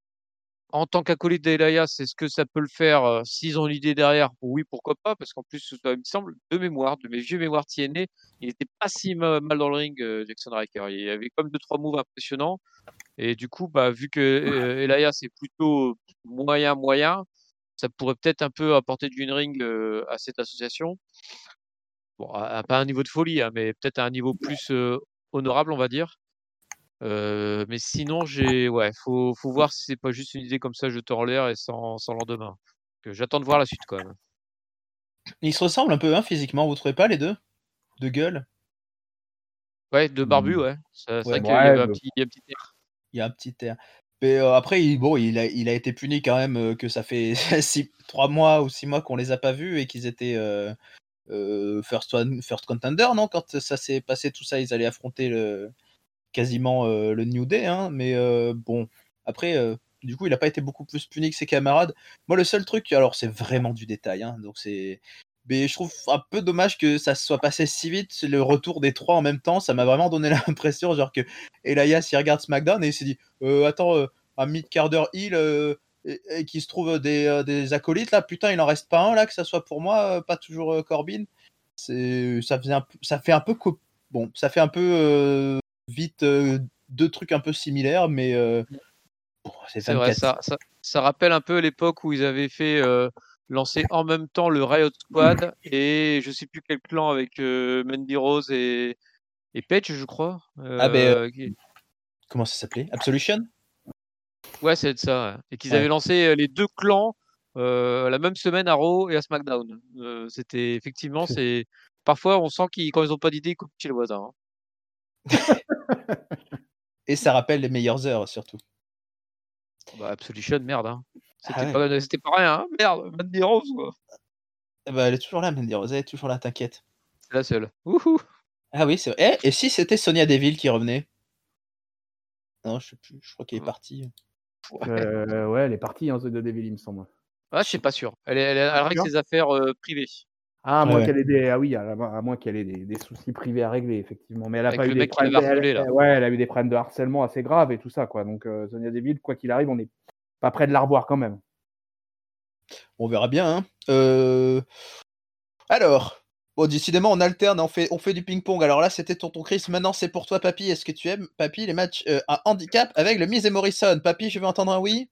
En tant qu'acolyte d'Elias, est-ce que ça peut le faire euh, s'ils ont l'idée derrière? Oui, pourquoi pas? Parce qu'en plus, il me semble, de mémoire, de mes vieux mémoires T N A, il était pas si ma- mal dans le ring, euh, Jackson Riker. Il avait comme deux trois moves impressionnants. Et du coup, bah, vu que euh, Elias est plutôt moyen moyen, ça pourrait peut-être un peu apporter du in-ring euh, à cette association. Bon, à, à pas un niveau de folie, hein, mais peut-être à un niveau plus euh, honorable, on va dire. Euh, mais sinon, j'ai, ouais, faut, faut voir si c'est pas juste une idée comme ça, jetée en l'air et sans, sans lendemain. Que j'attends de voir la suite quand même. Ils se ressemblent un peu, hein, physiquement, vous trouvez pas les deux? De gueule. Ouais, de barbu, Hmm. ouais. C'est, c'est Ouais. vrai qu'il y Ouais, avait un de- petit, il y a un petit air. Il y a un petit air. Mais euh, après, il, bon, il a, il a été puni quand même, euh, que ça fait six, trois mois ou six mois qu'on les a pas vus et qu'ils étaient euh, euh, first, one, first contender, non? Quand ça s'est passé tout ça, ils allaient affronter le, quasiment euh, le New Day, hein. Mais euh, bon, après, euh, du coup, il a pas été beaucoup plus puni que ses camarades. Moi, le seul truc, alors c'est vraiment du détail, hein, donc c'est. Mais je trouve un peu dommage que ça se soit passé si vite, le retour des trois en même temps. Ça m'a vraiment donné l'impression, genre que Elias il regarde SmackDown et il s'est dit euh, attends, euh, un mid-quart d'heure heal euh, et, et qui se trouve des, euh, des acolytes là, putain, il en reste pas un là, que ça soit pour moi, euh, pas toujours euh, Corbin. C'est, ça, faisait un, ça fait un peu. Co- bon, ça fait un peu euh, vite euh, deux trucs un peu similaires, mais euh, bon, c'est C'est vrai, vingt-quatre. ça, ça, ça rappelle un peu l'époque où ils avaient fait euh, lancer en même temps le Riot Squad et je sais plus quel clan avec euh, Mandy Rose et, et Paige, je crois. Ah ben, euh, Euh, qui- comment ça s'appelait? Absolution? Ouais, c'est de ça. Ouais. Et qu'ils avaient Ouais. lancé euh, les deux clans euh, la même semaine à Raw et à SmackDown. Euh, c'était effectivement, c'est parfois on sent qu'ils quand ils ont pas d'idée, ils coupent chez le voisin. Hein. Et ça rappelle les meilleures heures surtout. Bah, Absolution, merde. Hein. Ah C'était ouais. pas, c'était pas rien. Hein. Merde, Mandy Rose, quoi. Ah bah, elle est toujours là, Mandy Rose, elle est toujours là, t'inquiète. C'est la seule. Wouhou. Ah oui, c'est vrai. Eh, et si c'était Sonia Deville qui revenait? Non, je sais plus, je crois qu'elle est Ouais. partie. Ouais. euh, ouais, elle est partie, hein, The Devil, il me semble. Ah, je suis pas sûr. Elle, est, elle, est- elle règle ses affaires euh, privées. Ah, à Ouais, moins ouais. qu'elle ait des, ah oui, à, à moins qu'elle ait des, des soucis privés à régler, effectivement. Mais elle a Avec pas eu le des mec qui problèmes. l'avait Elle, harcelé, là. elle- ouais, elle a eu des problèmes de harcèlement assez graves et tout ça, quoi. Donc euh, Sonia Deville, quoi qu'il arrive, on n'est pas près de la revoir quand même. On verra bien, hein. Euh... Alors, bon, décidément, on alterne, on fait, on fait du ping-pong. Alors là, c'était Tonton Chris. Maintenant, c'est pour toi, Papy. Est-ce que tu aimes, Papy, les matchs euh, à handicap avec le Miz et Morrison? Papy, je veux entendre un oui.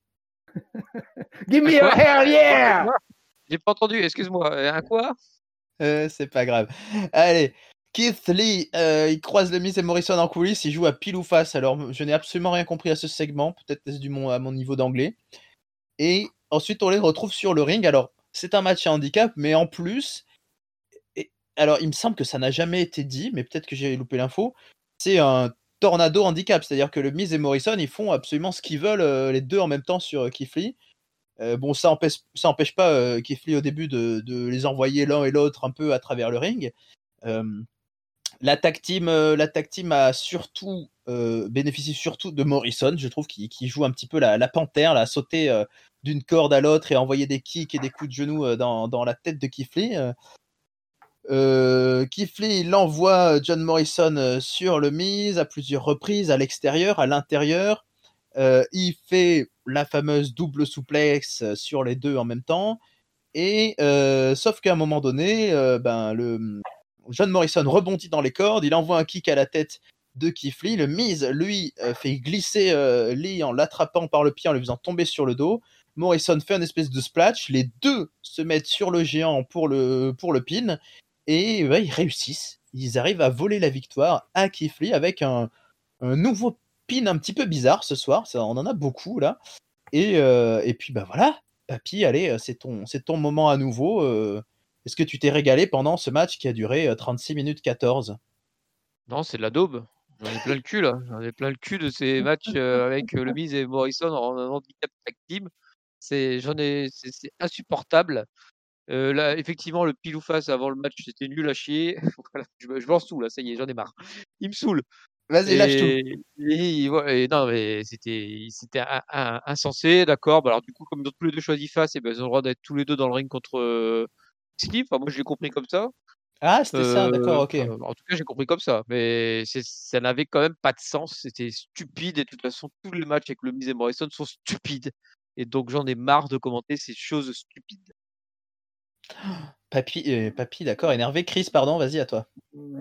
Give Un me quoi? a hell yeah! J'ai pas entendu, excuse-moi. Un quoi? Euh, c'est pas grave. Allez. Keith Lee, euh, il croise le Miz et Morrison en coulisses, il joue à pile ou face. Alors, je n'ai absolument rien compris à ce segment, peut-être est-ce du mon, à mon niveau d'anglais. Et ensuite, on les retrouve sur le ring. Alors, c'est un match à handicap, mais en plus, et, alors il me semble que ça n'a jamais été dit, mais peut-être que j'ai loupé l'info. C'est un tornado handicap, c'est-à-dire que le Miz et Morrison, ils font absolument ce qu'ils veulent, euh, les deux en même temps sur euh, Keith Lee. Euh, bon, ça empêche, ça empêche pas euh, Keith Lee au début de, de les envoyer l'un et l'autre un peu à travers le ring. Euh, La tag team, euh, la tag team a surtout euh, bénéficie surtout de Morrison, je trouve, qui, qui joue un petit peu la, la panthère, là, à sauter euh, d'une corde à l'autre et à envoyer des kicks et des coups de genoux euh, dans, dans la tête de Keith Lee. Euh, euh, Keith Lee, il envoie John Morrison euh, sur le Miz à plusieurs reprises, à l'extérieur, à l'intérieur. Euh, il fait la fameuse double souplex euh, sur les deux en même temps. Et euh, sauf qu'à un moment donné, euh, ben, le John Morrison rebondit dans les cordes, il envoie un kick à la tête de Keith Lee. Le Miz, lui, euh, fait glisser euh, Lee en l'attrapant par le pied, en le faisant tomber sur le dos. Morrison fait un espèce de splash. Les deux se mettent sur le géant pour le, pour le pin. Et ouais, ils réussissent. Ils arrivent à voler la victoire à Keith Lee avec un, un nouveau pin un petit peu bizarre ce soir. Ça, on en a beaucoup là. Et, euh, et puis bah voilà, Papy, allez, c'est ton, c'est ton moment à nouveau. Euh, est-ce que tu t'es régalé pendant ce match qui a duré euh, trente-six minutes quatorze? Non, c'est de la daube. J'en ai plein le cul là. J'en ai plein le cul de ces matchs euh, avec euh, le Miz et Morrison en, en handicap tag team. C'est, j'en ai, c'est, c'est insupportable. Euh, là, effectivement, le pile ou face avant le match, c'était nul à chier. Voilà, je, me- je m'en saoule, là, ça y est, j'en ai marre. Il me saoule. Vas-y, lâche tout. Et, et, ouais, et non, mais c'était, c'était un- un- insensé, d'accord. Bah, alors, du coup, comme ils ont tous les deux choisi face, et ben, ils ont le droit d'être tous les deux dans le ring contre euh, Steve. Enfin, moi, je l'ai compris comme ça. Ah, c'était ça, Euh, d'accord, ok. enfin, en tout cas, j'ai compris comme ça. Mais c'est- ça n'avait quand même pas de sens. C'était stupide. Et de toute façon, tous les matchs avec le Miz et Morrison sont stupides. Et donc, j'en ai marre de commenter ces choses stupides. Papy, euh, Papy, d'accord, énervé. Chris, pardon, vas-y, à toi.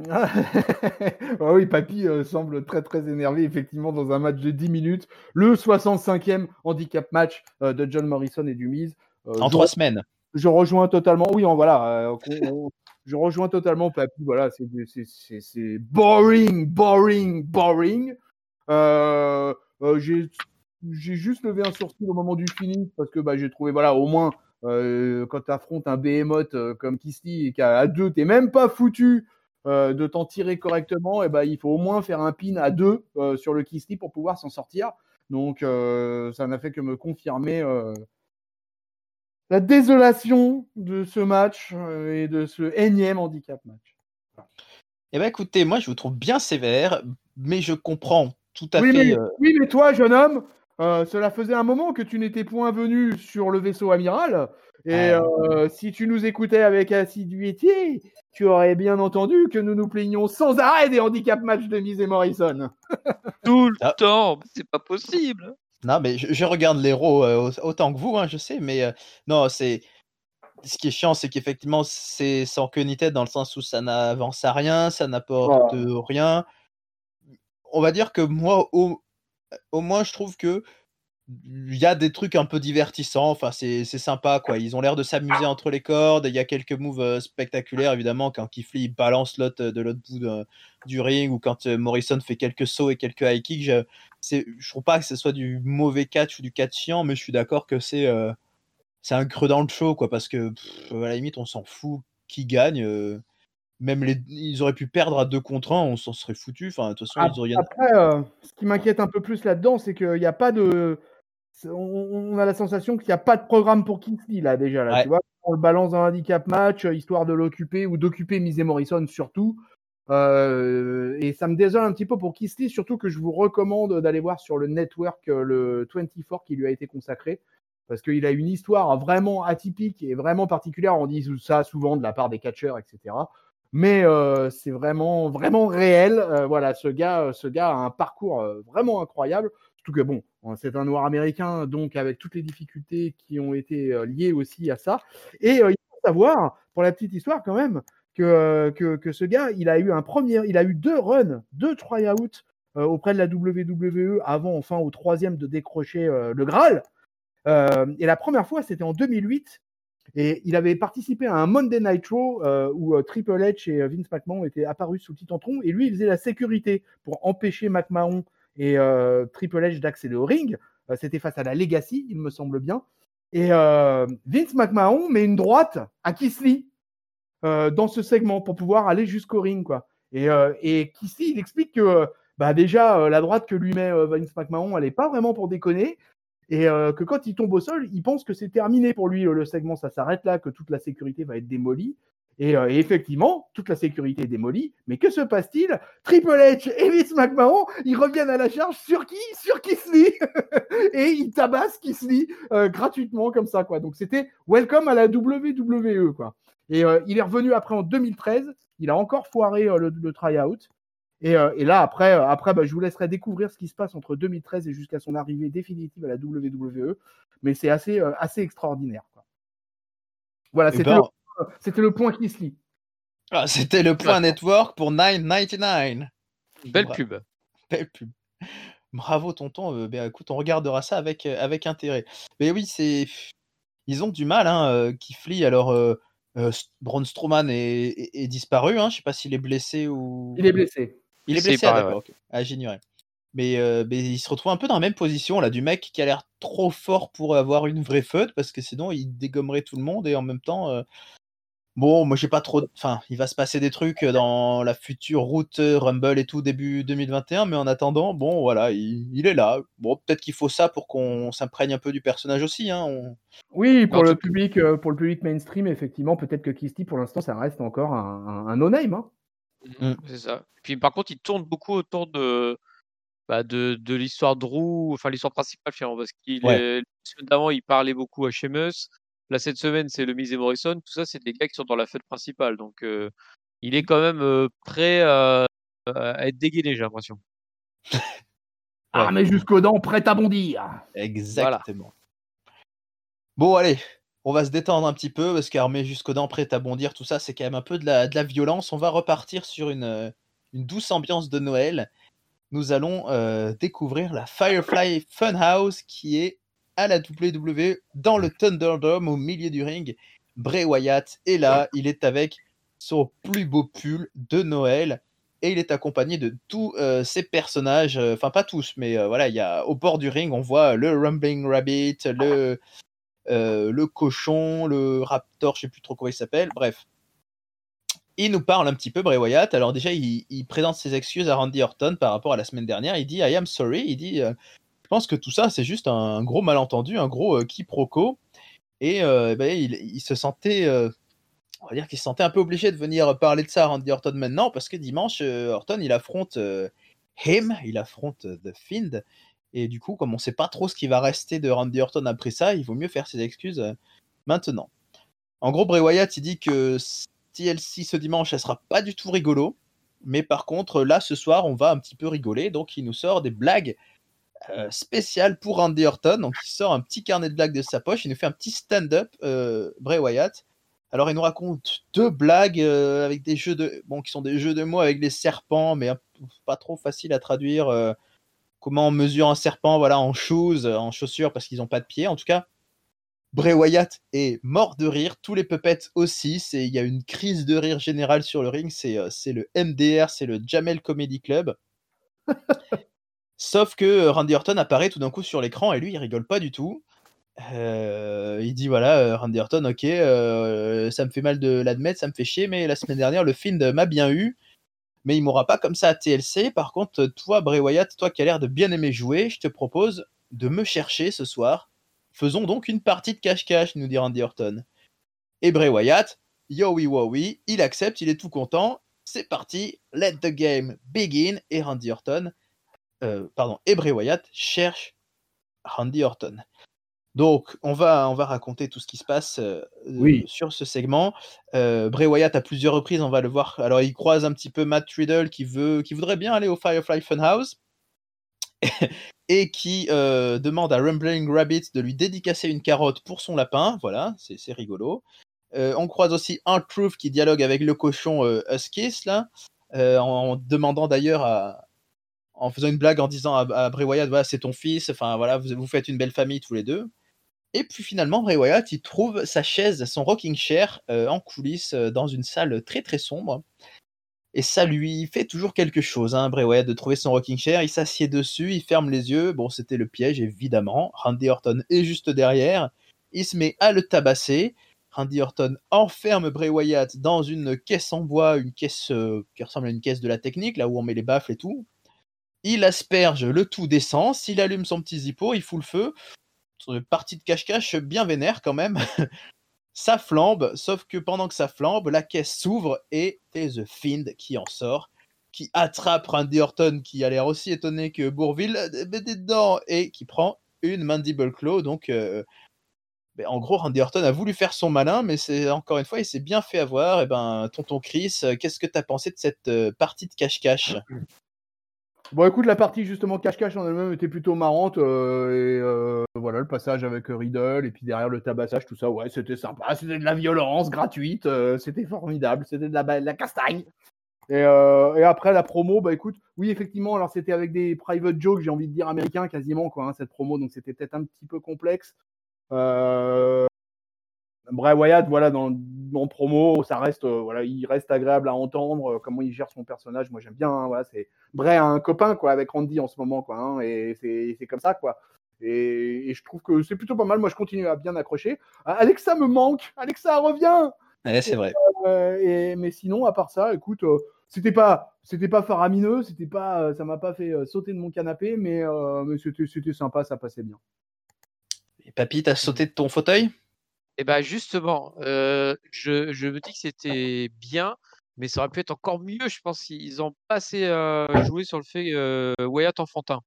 Ah oui, Papy euh, semble très très énervé effectivement dans un match de dix minutes. Le soixante-cinquième handicap match euh, de John Morrison et du Miz. Euh, En je, trois semaines. je rejoins totalement. Oui, en, voilà. euh, on- on- je rejoins totalement Papy. Voilà, c'est, c'est, c'est, c'est boring, boring, boring. Euh, euh, j'ai, j'ai juste levé un sourcil au moment du finish parce que bah, j'ai trouvé, voilà, au moins, euh, quand tu affrontes un behemoth euh, comme Keith Lee et qu'à à deux, t'es même pas foutu euh, de t'en tirer correctement, et bah, il faut au moins faire un pin à deux euh, sur le Keith Lee pour pouvoir s'en sortir. Donc, euh, ça n'a fait que me confirmer euh, la désolation de ce match euh, et de ce énième handicap match. Eh ben écoutez, moi je vous trouve bien sévère, mais je comprends tout à Oui, fait. mais, euh, oui, mais toi, jeune homme, euh, cela faisait un moment que tu n'étais point venu sur le vaisseau amiral. Et ah, euh, si tu nous écoutais avec assiduité, tu aurais bien entendu que nous nous plaignions sans arrêt des handicap matchs de Miz et Morrison. Tout le ah, temps, mais c'est pas possible. non, mais je, je regarde l'héros euh, autant que vous, hein, je sais, mais euh, non, c'est. Ce qui est chiant, c'est qu'effectivement, c'est sans queue ni tête dans le sens où ça n'avance à rien, ça n'apporte Oh. rien. On va dire que moi, au, au moins, je trouve que il y a des trucs un peu divertissants. Enfin, c'est c'est sympa, quoi. Ils ont l'air de s'amuser entre les cordes. Il y a quelques moves euh, spectaculaires, évidemment, quand Keith Lee balance l'autre euh, de l'autre bout de- du ring ou quand euh, Morrison fait quelques sauts et quelques high kicks. Je, c'est, je trouve pas que ce soit du mauvais catch ou du catch chiant, mais je suis d'accord que c'est euh, c'est un creux dans le show, quoi, parce que pff, à la limite, on s'en fout qui gagne. euh, même les, ils auraient pu perdre à deux contre un, on s'en serait foutu. Enfin, de toute façon, ils auraient. Après, euh, ce qui m'inquiète un peu plus là-dedans, c'est qu'il n'y a pas de. On, on a la sensation qu'il n'y a pas de programme pour Keith Lee, là, déjà. Là, Ouais. tu vois, on le balance dans un handicap match, histoire de l'occuper ou d'occuper Miz et Morrison surtout. Euh, et ça me désole un petit peu pour Keith Lee, surtout que je vous recommande d'aller voir sur le network euh, le vingt-quatre qui lui a été consacré, parce qu'il a une histoire vraiment atypique et vraiment particulière. On dit ça souvent de la part des catcheurs, et cetera. Mais euh, c'est vraiment, vraiment réel. Euh, voilà, ce gars, ce gars a un parcours euh, vraiment incroyable. Surtout que bon, c'est un noir américain, donc avec toutes les difficultés qui ont été euh, liées aussi à ça. Et euh, il faut savoir, pour la petite histoire quand même, que, que, que ce gars, il a eu un premier, il a eu deux runs, deux try-outs euh, auprès de la W W E avant, enfin, au troisième de décrocher euh, le Graal. Euh, et la première fois, c'était en deux mille huit. Et il avait participé à un Monday Night Raw euh, où euh, Triple H et euh, Vince McMahon étaient apparus sous le Titantron. Et lui, il faisait la sécurité pour empêcher McMahon et euh, Triple H d'accéder au ring. Euh, c'était face à la Legacy, il me semble bien. Et euh, Vince McMahon met une droite à Keith Lee euh, dans ce segment pour pouvoir aller jusqu'au ring, quoi. Et, euh, et Keith Lee, il explique que euh, bah déjà, euh, la droite que lui met euh, Vince McMahon, elle n'est pas vraiment pour déconner. Et euh, que quand il tombe au sol, il pense que c'est terminé pour lui. Le segment, ça s'arrête là, que toute la sécurité va être démolie. Et, euh, et effectivement, toute la sécurité est démolie. Mais que se passe-t-il? Triple H et Vince McMahon, ils reviennent à la charge sur qui? Sur Keith Lee. Et ils tabassent Keith Lee euh, gratuitement comme ça, quoi. Donc c'était welcome à la W W E, quoi. Et euh, il est revenu après en deux mille treize. Il a encore foiré euh, le, le try-out. Et, euh, et là, après, euh, après bah, je vous laisserai découvrir ce qui se passe entre deux mille treize et jusqu'à son arrivée définitive à la W W E. Mais c'est assez, euh, assez extraordinaire, quoi. Voilà, Eh c'était, ben, le, c'était le point Keith Lee. ah, c'était le point network pour neuf quatre-vingt-dix-neuf. Belle Bra- pub. Belle pub. Bravo tonton. Euh, ben, écoute, on regardera ça avec, euh, avec intérêt. Mais oui, c'est ils ont du mal, hein, euh, Keith Lee. Alors, euh, euh, Braun Strowman est, est- est disparu. Hein. Je sais pas s'il est blessé ou. Il est blessé. Il est C'est blessé, ah, pareil, d'accord. ok. Ah, j'ignorais. Mais, euh, mais il se retrouve un peu dans la même position là, du mec qui a l'air trop fort pour avoir une vraie feud, parce que sinon il dégommerait tout le monde et en même temps. euh, Bon, moi j'ai pas trop. de- Enfin, il va se passer des trucs dans la future route euh, Rumble et tout début deux mille vingt et un, mais en attendant, bon voilà, il, il est là. Bon, peut-être qu'il faut ça pour qu'on s'imprègne un peu du personnage aussi. Hein. on- Oui, Mais pour en le tout- public, euh, pour le public mainstream, effectivement, peut-être que Keith Lee, pour l'instant, ça reste encore un, un, un no-name, hein. Mhm, Mm. c'est ça. Puis par contre, il tourne beaucoup autour de, bah, de, de l'histoire de Drew, enfin l'histoire principale finalement, parce qu'il Ouais. est, la semaine d'avant, il parlait beaucoup à Sheamus. Là, cette semaine, c'est le Miz et Morrison. Tout ça, c'est des gars qui sont dans la fête principale. Donc, euh, il est quand même euh, prêt à, à être dégainé, j'ai l'impression. Ouais. Armé jusqu'aux dents, prêt à bondir. Exactement. Bon, allez, on va se détendre un petit peu parce qu'armé jusqu'aux dents, prêt à bondir, tout ça, c'est quand même un peu de la, de la violence. On va repartir sur une, euh, une douce ambiance de Noël. Nous allons euh, découvrir la Firefly Funhouse qui est à la W W E dans le Thunderdome au milieu du ring. Bray Wyatt est là, il est avec son plus beau pull de Noël et il est accompagné de tous euh, ses personnages, euh, enfin pas tous, mais euh, voilà, il y a au bord du ring, on voit le Rumbling Rabbit, le euh, le cochon, le raptor, je sais plus trop comment il s'appelle, bref. Il nous parle un petit peu, Bray Wyatt. Alors déjà, il, il présente ses excuses à Randy Orton par rapport à la semaine dernière. Il dit « I am sorry ». Il dit euh, « Je pense que tout ça, c'est juste un gros malentendu, un gros euh, quiproquo ». Et euh, ben, il, il se sentait, euh, on va dire qu'il se sentait un peu obligé de venir parler de ça à Randy Orton maintenant, parce que dimanche, euh, Orton, il affronte euh, Him, il affronte euh, The Fiend. Et du coup, comme on sait pas trop ce qui va rester de Randy Orton après ça, il vaut mieux faire ses excuses euh, maintenant. En gros, Bray Wyatt, il dit que T L C ce dimanche, elle sera pas du tout rigolo. Mais par contre, là, ce soir, on va un petit peu rigoler. Donc, il nous sort des blagues euh, spéciales pour Randy Orton. Donc, il sort un petit carnet de blagues de sa poche. Il nous fait un petit stand-up, euh, Bray Wyatt. Alors, il nous raconte deux blagues euh, avec des jeux de... Bon, qui sont des jeux de mots avec des serpents, mais un- pas trop facile à traduire. euh, comment on mesure un serpent, voilà, en shoes, en chaussures, parce qu'ils n'ont pas de pieds. En tout cas, Bray Wyatt est mort de rire, tous les puppets aussi, c'est, il y a une crise de rire générale sur le ring, c'est, euh, c'est le M D R, c'est le Jamel Comedy Club. Sauf que euh, Randy Orton apparaît tout d'un coup sur l'écran et lui il rigole pas du tout. Euh, il dit voilà, euh, Randy Orton, ok, euh, ça me fait mal de l'admettre, ça me fait chier, mais la semaine dernière le Fiend m'a bien eu, mais il m'aura pas comme ça à T L C. Par contre, toi Bray Wyatt, toi qui as l'air de bien aimer jouer, je te propose de me chercher ce soir. Faisons donc une partie de cache-cache, nous dit Randy Orton. Et Bray Wyatt, yo oui, oui, oui, il accepte, il est tout content. C'est parti, let the game begin. Et Randy Orton, euh, pardon, et Bray Wyatt cherche Randy Orton. Donc, on va, on va raconter tout ce qui se passe euh, Oui. sur ce segment. Euh, Bray Wyatt, à plusieurs reprises, on va le voir. Alors, il croise un petit peu Matt Riddle qui, veut, qui voudrait bien aller au Firefly Funhouse. Et qui euh, demande à Rumbling Rabbit de lui dédicacer une carotte pour son lapin. Voilà, c'est, c'est rigolo. Euh, on croise aussi R-Truth qui dialogue avec le cochon euh, Huskis, là, euh, en, en demandant d'ailleurs à, en faisant une blague en disant à, à Bray Wyatt, voilà, c'est ton fils, enfin voilà, vous, vous faites une belle famille tous les deux. Et puis finalement, Bray Wyatt, il trouve sa chaise, son rocking chair euh, en coulisses euh, dans une salle très très sombre. Et ça lui fait toujours quelque chose, hein, Bray Wyatt, de trouver son rocking chair. Il s'assied dessus, il ferme les yeux. Bon, c'était le piège, évidemment. Randy Orton est juste derrière. Il se met à le tabasser. Randy Orton enferme Bray Wyatt dans une caisse en bois, une caisse euh, qui ressemble à une caisse de la technique, là où on met les baffles et tout. Il asperge le tout d'essence, il allume son petit zippo, il fout le feu. Une partie de cache-cache bien vénère quand même. Ça flambe, sauf que pendant que ça flambe, la caisse s'ouvre et c'est The Fiend qui en sort, qui attrape Randy Orton, qui a l'air aussi étonné que Bourville, mais dedans, et qui prend une Mandible Claw. Donc, euh, ben, en gros, Randy Orton a voulu faire son malin, mais c'est encore une fois, il s'est bien fait avoir. Et ben, tonton Chris, euh, qu'est-ce que t'as pensé de cette euh, partie de cache-cache? Bon, écoute, la partie justement cache-cache en elle-même était plutôt marrante. euh, et euh, voilà, le passage avec euh, Riddle et puis derrière le tabassage, tout ça, ouais, c'était sympa. C'était de la violence gratuite. euh, c'était formidable. C'était de la, ba- de la castagne. Et, euh, et après, la promo, bah écoute, oui, effectivement, alors c'était avec des private jokes, j'ai envie de dire américains quasiment, quoi, hein, cette promo, donc c'était peut-être un petit peu complexe. Euh, Bray Wyatt, voilà, dans, en promo, ça reste, euh, voilà, il reste agréable à entendre, euh, comment il gère son personnage. Moi, j'aime bien, hein, voilà, c'est Bray a un copain, quoi, avec Randy en ce moment, quoi, hein, et c'est, c'est comme ça, quoi. Et, et je trouve que c'est plutôt pas mal. Moi, je continue à bien accrocher. Ah, Alexa me manque. Alexa revient. Ouais, c'est vrai. Euh, et, mais sinon, à part ça, écoute, euh, c'était pas, c'était pas faramineux, c'était pas, euh, ça m'a pas fait euh, sauter de mon canapé, mais, euh, mais c'était, c'était sympa, ça passait bien. Et Papy, t'as sauté de ton fauteuil? Et ben justement, euh, je, je me dis que c'était bien, mais ça aurait pu être encore mieux. Je pense qu'ils ont pas assez euh, joué sur le fait euh, Wyatt enfantin,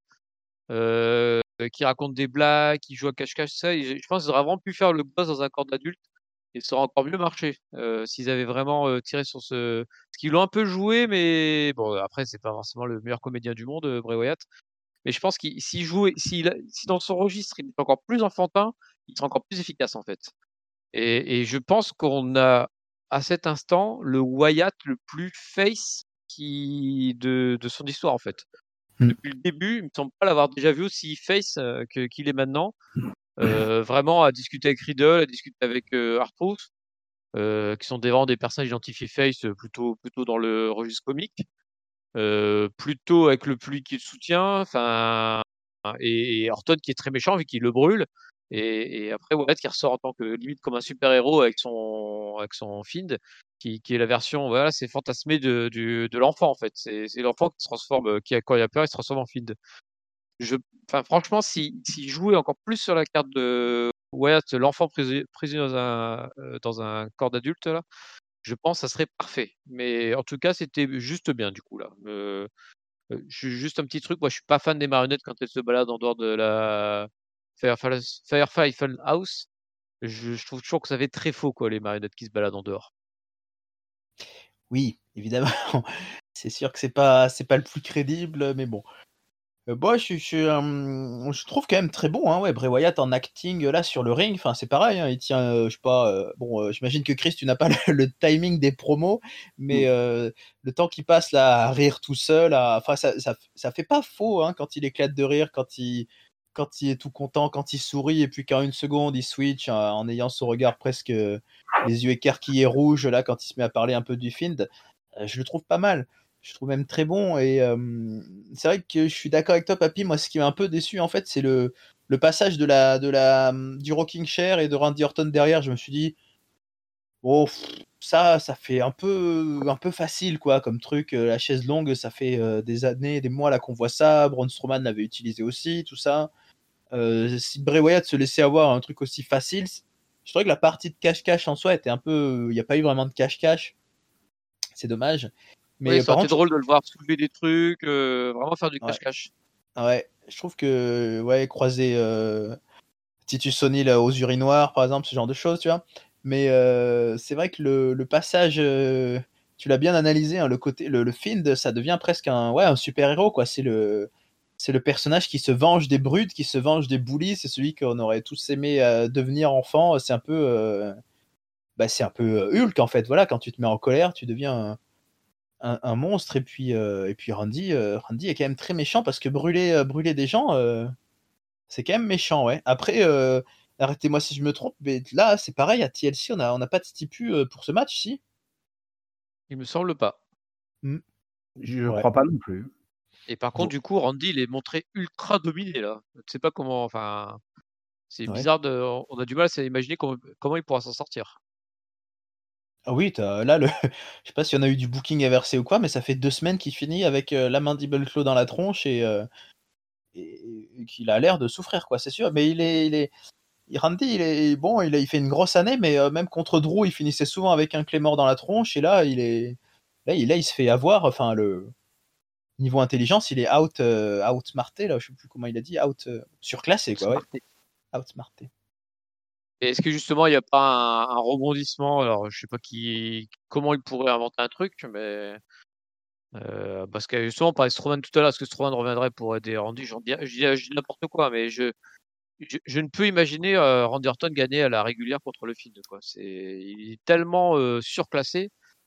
euh, qui raconte des blagues, qui joue à cache-cache, ça. Et je je pense qu'ils auraient vraiment pu faire le boss dans un corps d'adulte et ça aurait encore mieux marché euh, s'ils avaient vraiment euh, tiré sur ce. Parce qu'ils l'ont un peu joué, mais bon, après, c'est pas forcément le meilleur comédien du monde, euh, Bray Wyatt. Mais je pense qu'il s'il jouait, s'il a- si dans son registre il est encore plus enfantin, il sera encore plus efficace en fait. Et, et je pense qu'on a à cet instant le Wyatt le plus face qui de, de son histoire en fait. Mm. Depuis le début, il me semble pas l'avoir déjà vu aussi face euh, que, qu'il est maintenant. Euh, vraiment à discuter avec Riddle, à discuter avec euh, R-Truth, euh, qui sont des, vraiment des personnages identifiés face euh, plutôt, plutôt dans le registre comique, euh, plutôt avec le public qui le soutient, enfin, et, et Orton qui est très méchant vu qu'il le brûle. Et, et après Wyatt qui ressort en tant que limite comme un super héros avec son avec son Fiend qui, qui est la version voilà c'est fantasmé de du, de l'enfant en fait c'est, c'est l'enfant qui se transforme euh, qui a quand il a peur il se transforme en Fiend. Je enfin franchement si s'il jouait encore plus sur la carte de Wyatt l'enfant prisonnier prisonnier dans un euh, dans un corps d'adulte là je pense que ça serait parfait mais en tout cas c'était juste bien du coup là. Euh, euh, ju- juste un petit truc, moi je suis pas fan des marionnettes quand elles se baladent en dehors de la Firefly, Firefly Funhouse. Je, je trouve toujours que ça fait très faux quoi les marionnettes qui se baladent en dehors. Oui, évidemment. C'est sûr que c'est pas, c'est pas le plus crédible, mais bon. Euh, moi, je, je, euh, je trouve quand même très bon, hein, ouais, Bray Wyatt en acting euh, là sur le ring. Enfin, c'est pareil, hein, il tient, euh, je sais pas. euh, bon, euh, j'imagine que Chris, tu n'as pas le, le timing des promos, mais euh, le temps qu'il passe là à rire tout seul, à- enfin, ça, ça, ça fait pas faux, hein, quand il éclate de rire, quand il, quand il est tout content, quand il sourit, et puis qu'en une seconde il switch euh, en ayant son regard presque euh, les yeux écarquillés rouges là quand il se met à parler un peu du Fiend. Euh, je le trouve pas mal. Je trouve même très bon. Et euh, c'est vrai que je suis d'accord avec toi, Papy. Moi, ce qui m'a un peu déçu, en fait, c'est le, le passage de la, de la, du rocking chair et de Randy Orton derrière. Je me suis dit, oh, pff, ça, ça fait un peu, un peu facile, quoi, comme truc. Euh, La chaise longue, ça fait euh, des années, des mois là qu'on voit ça. Braun Strowman l'avait utilisé aussi, tout ça. Euh, si Bray Wyatt se laissait avoir un truc aussi facile, je trouvais que la partie de cache-cache en soi était un peu. Il n'y a pas eu vraiment de cache-cache. C'est dommage. Oui, Mais ça par aurait été contre, drôle de le voir soulever des trucs, euh, vraiment faire du ouais. cache-cache. Ouais, je trouve que ouais, croiser euh, Titus O'Neil aux urinoirs, par exemple, ce genre de choses, tu vois. Mais euh, c'est vrai que le, le passage, euh, tu l'as bien analysé, hein, le côté, le, le Fiend, ça devient presque un, ouais, un super-héros, quoi. C'est le, c'est le personnage qui se venge des brutes, qui se venge des bullies. C'est celui qu'on aurait tous aimé euh, devenir enfant. C'est un peu, euh, bah, c'est un peu euh, Hulk, en fait. Voilà, quand tu te mets en colère, tu deviens un, un, un monstre. Et puis, euh, et puis Randy, euh, Randy est quand même très méchant parce que brûler, euh, brûler des gens. euh, c'est quand même méchant, ouais. Après, euh, arrêtez-moi si je me trompe, mais là, c'est pareil, à T L C, on a on n'a pas de stipu euh, pour ce match, si? Il me semble pas. Hmm. Je Ouais. crois pas non plus. Et par Bon. contre, du coup, Randy, il est montré ultra dominé là. Je sais pas comment. Enfin, c'est Ouais. bizarre de. On a du mal à s'imaginer comment, comment il pourra s'en sortir. Ah oui, t'as- là, le... je sais pas s'il y en a eu du booking inversé ou quoi, mais ça fait deux semaines qu'il finit avec euh, la mandible claw dans la tronche et, euh, et, et qu'il a l'air de souffrir, quoi, c'est sûr. Mais il est, il est, Randy, il est bon, il, a, il fait une grosse année, mais euh, même contre Drew, il finissait souvent avec un Claymore dans la tronche, et là, il est, là, il, là, il se fait avoir. Enfin, le niveau intelligence, il est out, euh, outsmarté, là, je sais plus comment il a dit, out, euh, surclassé, quoi, ouais, Smarté. outsmarté. Et est-ce que justement, il n'y a pas un, un rebondissement? Alors, je sais pas qui, comment il pourrait inventer un truc, mais euh, parce que justement, on parlait de Strowman tout à l'heure, est-ce que Strowman reviendrait pour aider Randy? J'en dis, je dis, je dis n'importe quoi, mais je, je, je ne peux imaginer euh, Randy Orton gagner à la régulière contre le Fiend, quoi. C'est, il est tellement euh, surclassé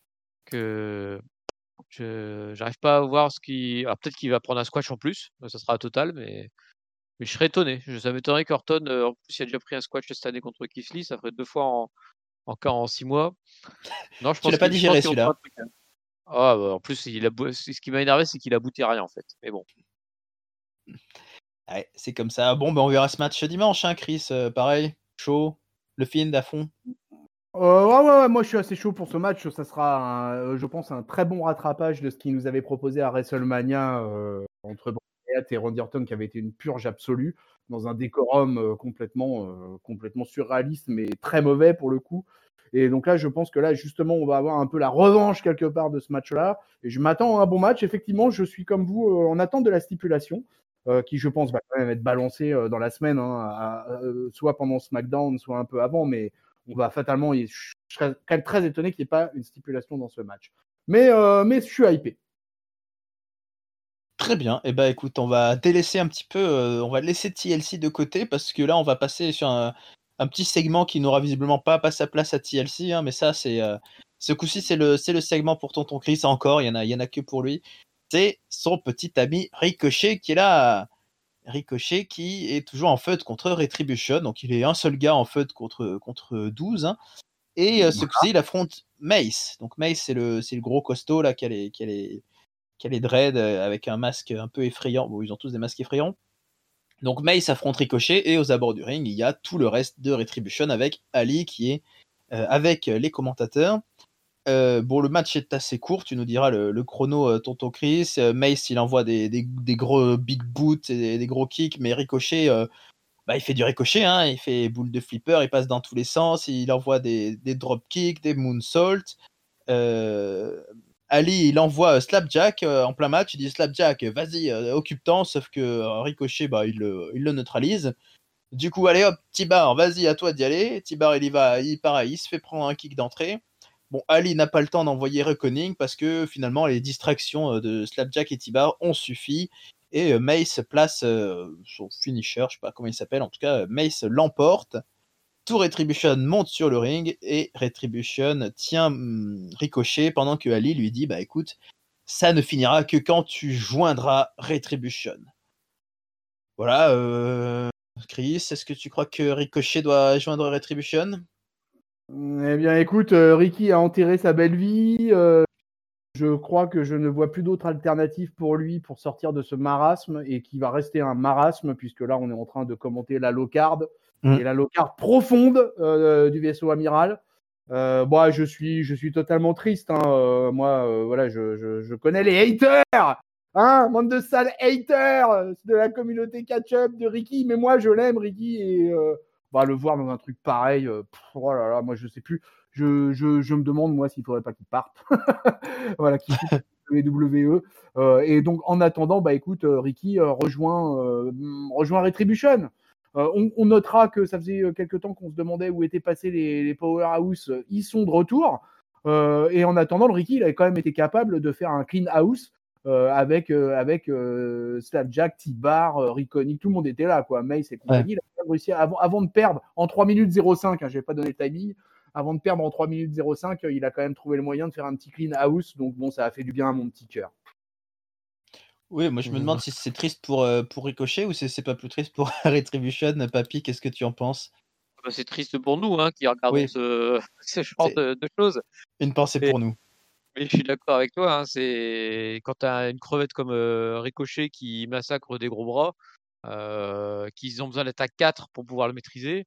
que je j'arrive pas à voir ce qui. Alors peut-être qu'il va prendre un squash en plus, ça sera total, mais mais je serais étonné. Je, ça m'étonnerait qu'Orton, euh, en plus, il a déjà pris un squash cette année contre Keith Lee, ça ferait deux fois en en, en six mois. Non, je Tu l'as pense pas qu'il je pense digéré, qu'ils vont trouver un celui-là. truc. Hein. Ah, bah, en plus, il a bou- ce qui m'a énervé, c'est qu'il a bouté rien en fait. Mais bon. Ouais, c'est comme ça. Bon, ben on verra ce match dimanche, hein, Chris. euh, pareil, chaud, le Fiend à fond. Euh, ouais, ouais, ouais, moi je suis assez chaud pour ce match. Ça sera, un, euh, je pense, un très bon rattrapage de ce qu'il nous avait proposé à WrestleMania euh, entre Bret Hart et Randy Orton, qui avait été une purge absolue dans un décorum euh, complètement, euh, complètement surréaliste, mais très mauvais pour le coup. Et donc là, je pense que là, justement, on va avoir un peu la revanche quelque part de ce match-là. Et je m'attends à un bon match. Effectivement, je suis comme vous euh, en attente de la stipulation, euh, qui, je pense, va quand même être balancée euh, dans la semaine, hein, à- à- euh, soit pendant SmackDown, soit un peu avant, mais on va fatalement. Je serais quand même très étonné qu'il n'y ait pas une stipulation dans ce match. Mais, euh, mais je suis hypé. Très bien. Et eh ben écoute, on va délaisser un petit peu, euh, on va laisser T L C de côté parce que là, on va passer sur un, un petit segment qui n'aura visiblement pas, pas sa place à T L C, hein, mais ça, c'est euh, ce coup-ci, c'est le, c'est le segment pour Tonton Chris encore. Il y en a, il y en a que pour lui. C'est son petit ami Ricochet qui est là. Ricochet qui est toujours en feud contre Retribution, donc il est un seul gars en feud contre contre douze. Hein. Et euh, ce coup-ci, il affronte Mace. Donc Mace, c'est le, c'est le gros costaud là qui a les, qui a les, qui a les dreads euh, avec un masque un peu effrayant. Bon, ils ont tous des masques effrayants. Donc Mace affronte Ricochet et aux abords du ring, il y a tout le reste de Retribution avec Ali qui est euh, avec les commentateurs. Euh, bon, le match est assez court, tu nous diras le, le chrono, euh, Tonton Chris. Euh, Mace, il envoie des, des, des gros big boots et des, des gros kicks, mais Ricochet, euh, bah, il fait du ricochet, hein, il fait boule de flipper, il passe dans tous les sens, il envoie des, des drop kicks, des moonsaults. Euh, Ali, il envoie Slapjack euh, en plein match, il dit Slapjack, vas-y, euh, occupe-t'en, sauf que euh, Ricochet, bah, il, le, il le neutralise. Du coup, allez hop, T-Bar, vas-y, à toi d'y aller. T-Bar, il y va, il, pareil, il se fait prendre un kick d'entrée. Bon, Ali n'a pas le temps d'envoyer Reckoning parce que finalement, les distractions euh, de Slapjack et T-Bar ont suffi. Et euh, Mace place euh, son finisher, je sais pas comment il s'appelle, en tout cas, Mace l'emporte. Tout Retribution monte sur le ring et Retribution tient hum, Ricochet pendant que Ali lui dit bah écoute, ça ne finira que quand tu joindras Retribution. Voilà, euh, Chris, est-ce que tu crois que Ricochet doit joindre Retribution? Eh bien, écoute, euh, Ricky a enterré sa belle vie. Euh, je crois que je ne vois plus d'autre alternative pour lui pour sortir de ce marasme et qui va rester un marasme puisque là, on est en train de commenter la low card Mm. et la low card profonde euh, du vaisseau amiral. Euh, moi, je suis, je suis totalement triste. Hein. Euh, moi, euh, voilà, je, je, je connais les haters. Hein, bande de sales haters de la communauté catch-up de Ricky. Mais moi, je l'aime, Ricky. Et euh, bah, le voir dans un truc pareil, euh, pff, oh là là, moi, je sais plus. Je, je, je me demande, moi, s'il faudrait pas qu'il parte. Voilà, qui quitte le W W E. Euh, et donc, en attendant, bah écoute, euh, Ricky euh, rejoint, euh, rejoint Retribution. Euh, on, on notera que ça faisait quelques temps qu'on se demandait où étaient passés les, les Powerhouse. Ils sont de retour. Euh, et en attendant, le Ricky, il avait quand même été capable de faire un clean house euh, avec, euh, avec euh, Slapjack, T-Bar, euh, Riconic, tout le monde était là, quoi. Mace et compagnie. Ouais. Il a réussi à, avant, avant de perdre en trois minutes zéro cinq, hein, je vais pas donner le timing, avant de perdre en trois minutes zéro cinq, il a quand même trouvé le moyen de faire un petit clean house. Donc bon, ça a fait du bien à mon petit cœur. Oui, moi je me demande si c'est triste pour, euh, pour Ricochet ou si c'est pas plus triste pour Retribution. Papy, qu'est-ce que tu en penses? bah, c'est triste pour nous hein, qui regardons Oui. ce, ce genre C'est de, de choses. une pensée Et, pour nous. mais je suis d'accord avec toi. Hein, c'est quand tu as une crevette comme euh, Ricochet qui massacre des gros bras, euh, qu'ils ont besoin d'être à quatre pour pouvoir le maîtriser.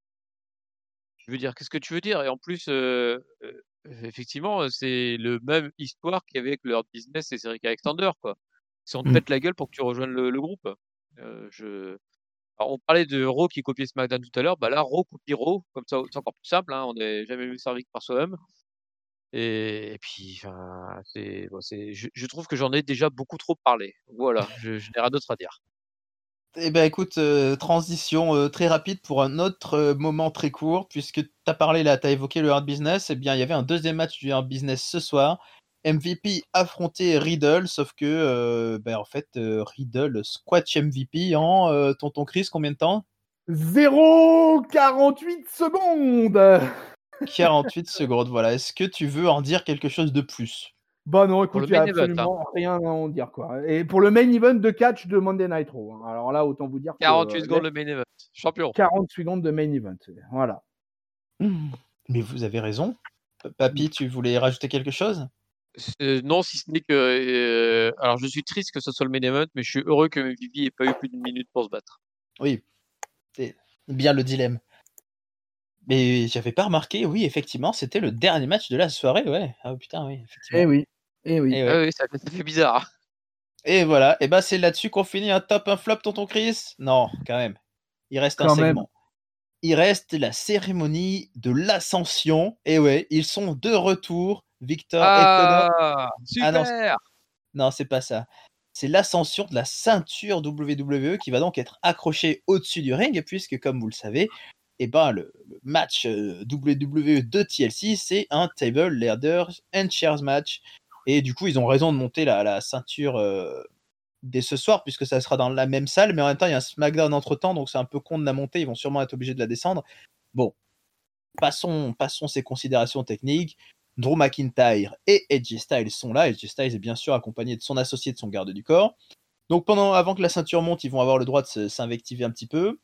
Je veux dire, qu'est-ce que tu veux dire? Et en plus, euh, euh, effectivement, euh, c'est le même histoire qu'il y avait avec le Hurt Business et Cedric Alexander, quoi. Si on te Mm. pète la gueule pour que tu rejoignes le, le groupe. Euh, je... Alors, on parlait de Raw qui copiait SmackDown tout à l'heure. Bah là, Raw copie Raw, comme ça, c'est encore plus simple. Hein, on n'est jamais mieux servi que par soi-même. Et, et puis, enfin, c'est, bon, c'est, je, je trouve que j'en ai déjà beaucoup trop parlé. Voilà, je, je n'ai rien d'autre à dire. Eh ben écoute, euh, transition euh, très rapide pour un autre euh, moment très court, puisque tu as parlé là, tu as évoqué le Hard Business, eh bien il y avait un deuxième match du Hard Business ce soir. M V P affrontait Riddle, sauf que euh, ben, en fait euh, Riddle squash M V P en euh, tonton Chris, combien de temps? zéro virgule quarante-huit secondes. quarante-huit secondes, voilà. Est-ce que tu veux en dire quelque chose de plus? Bah non, Pour écoute, le il n'y a main event, hein. absolument rien à en dire, quoi. Et pour le main event de catch de Monday Night Raw, hein. Alors là, autant vous dire que quarante-huit euh, secondes le main event. Champion. quarante secondes de main event. Voilà. Hmm. Mais vous avez raison. P- Papy, tu voulais rajouter quelque chose? Euh, non, si ce n'est que. euh, alors, je suis triste que ce soit le main event, mais je suis heureux que M V P ait pas eu plus d'une minute pour se battre. Oui, c'est bien le dilemme. Mais j'avais pas remarqué, oui, effectivement, c'était le dernier match de la soirée, ouais. Ah putain, oui, effectivement. Eh oui. Eh oui. Et, Ah ouais. oui, ça, ça fait bizarre. Et voilà, et bah c'est là-dessus qu'on finit un top, un flop, tonton Chris? Non, quand même. Il reste un Quand même. segment. Il reste la cérémonie de l'ascension. Et ouais, ils sont de retour, Victor et Connor. Ah, Ah non, super. non, c'est pas ça. C'est l'ascension de la ceinture W W E qui va donc être accrochée au-dessus du ring, puisque comme vous le savez, eh ben, le, le match euh, W W E de T L C, c'est un Table, Ladders and Chairs match. Et du coup, ils ont raison de monter la, la ceinture euh, dès ce soir, puisque ça sera dans la même salle, mais en même temps, il y a un SmackDown entre-temps, donc c'est un peu con de la monter, ils vont sûrement être obligés de la descendre. Bon, passons, passons ces considérations techniques. Drew McIntyre et Edge Styles sont là. Edge Styles est bien sûr accompagné de son associé, de son garde du corps. Donc pendant, avant que la ceinture monte, ils vont avoir le droit de s'invectiver un petit peu.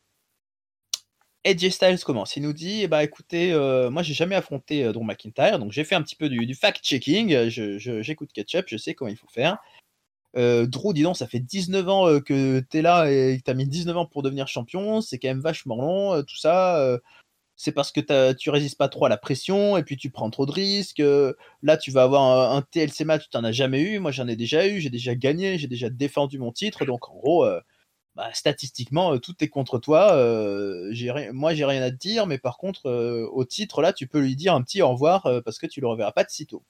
Edge Styles commence. Il nous dit, eh ben, écoutez, euh, moi j'ai jamais affronté euh, Drew McIntyre, donc j'ai fait un petit peu du, du fact-checking. Je, je, j'écoute Ketchup, je sais comment il faut faire. Euh, Drew, dis donc, ça fait dix-neuf ans euh, que t'es là et que t'as mis dix-neuf ans pour devenir champion. C'est quand même vachement long, euh, tout ça. Euh, c'est parce que tu résistes pas trop à la pression et puis tu prends trop de risques. Euh, là, tu vas avoir un, un T L C match, tu n'en as jamais eu. Moi, j'en ai déjà eu, j'ai déjà gagné, j'ai déjà défendu mon titre. Donc, en gros, euh, bah, statistiquement, euh, tout est contre toi. Euh, j'ai ri- moi, j'ai rien à te dire, mais par contre, euh, au titre, là, tu peux lui dire un petit au revoir euh, parce que tu le reverras pas de sitôt.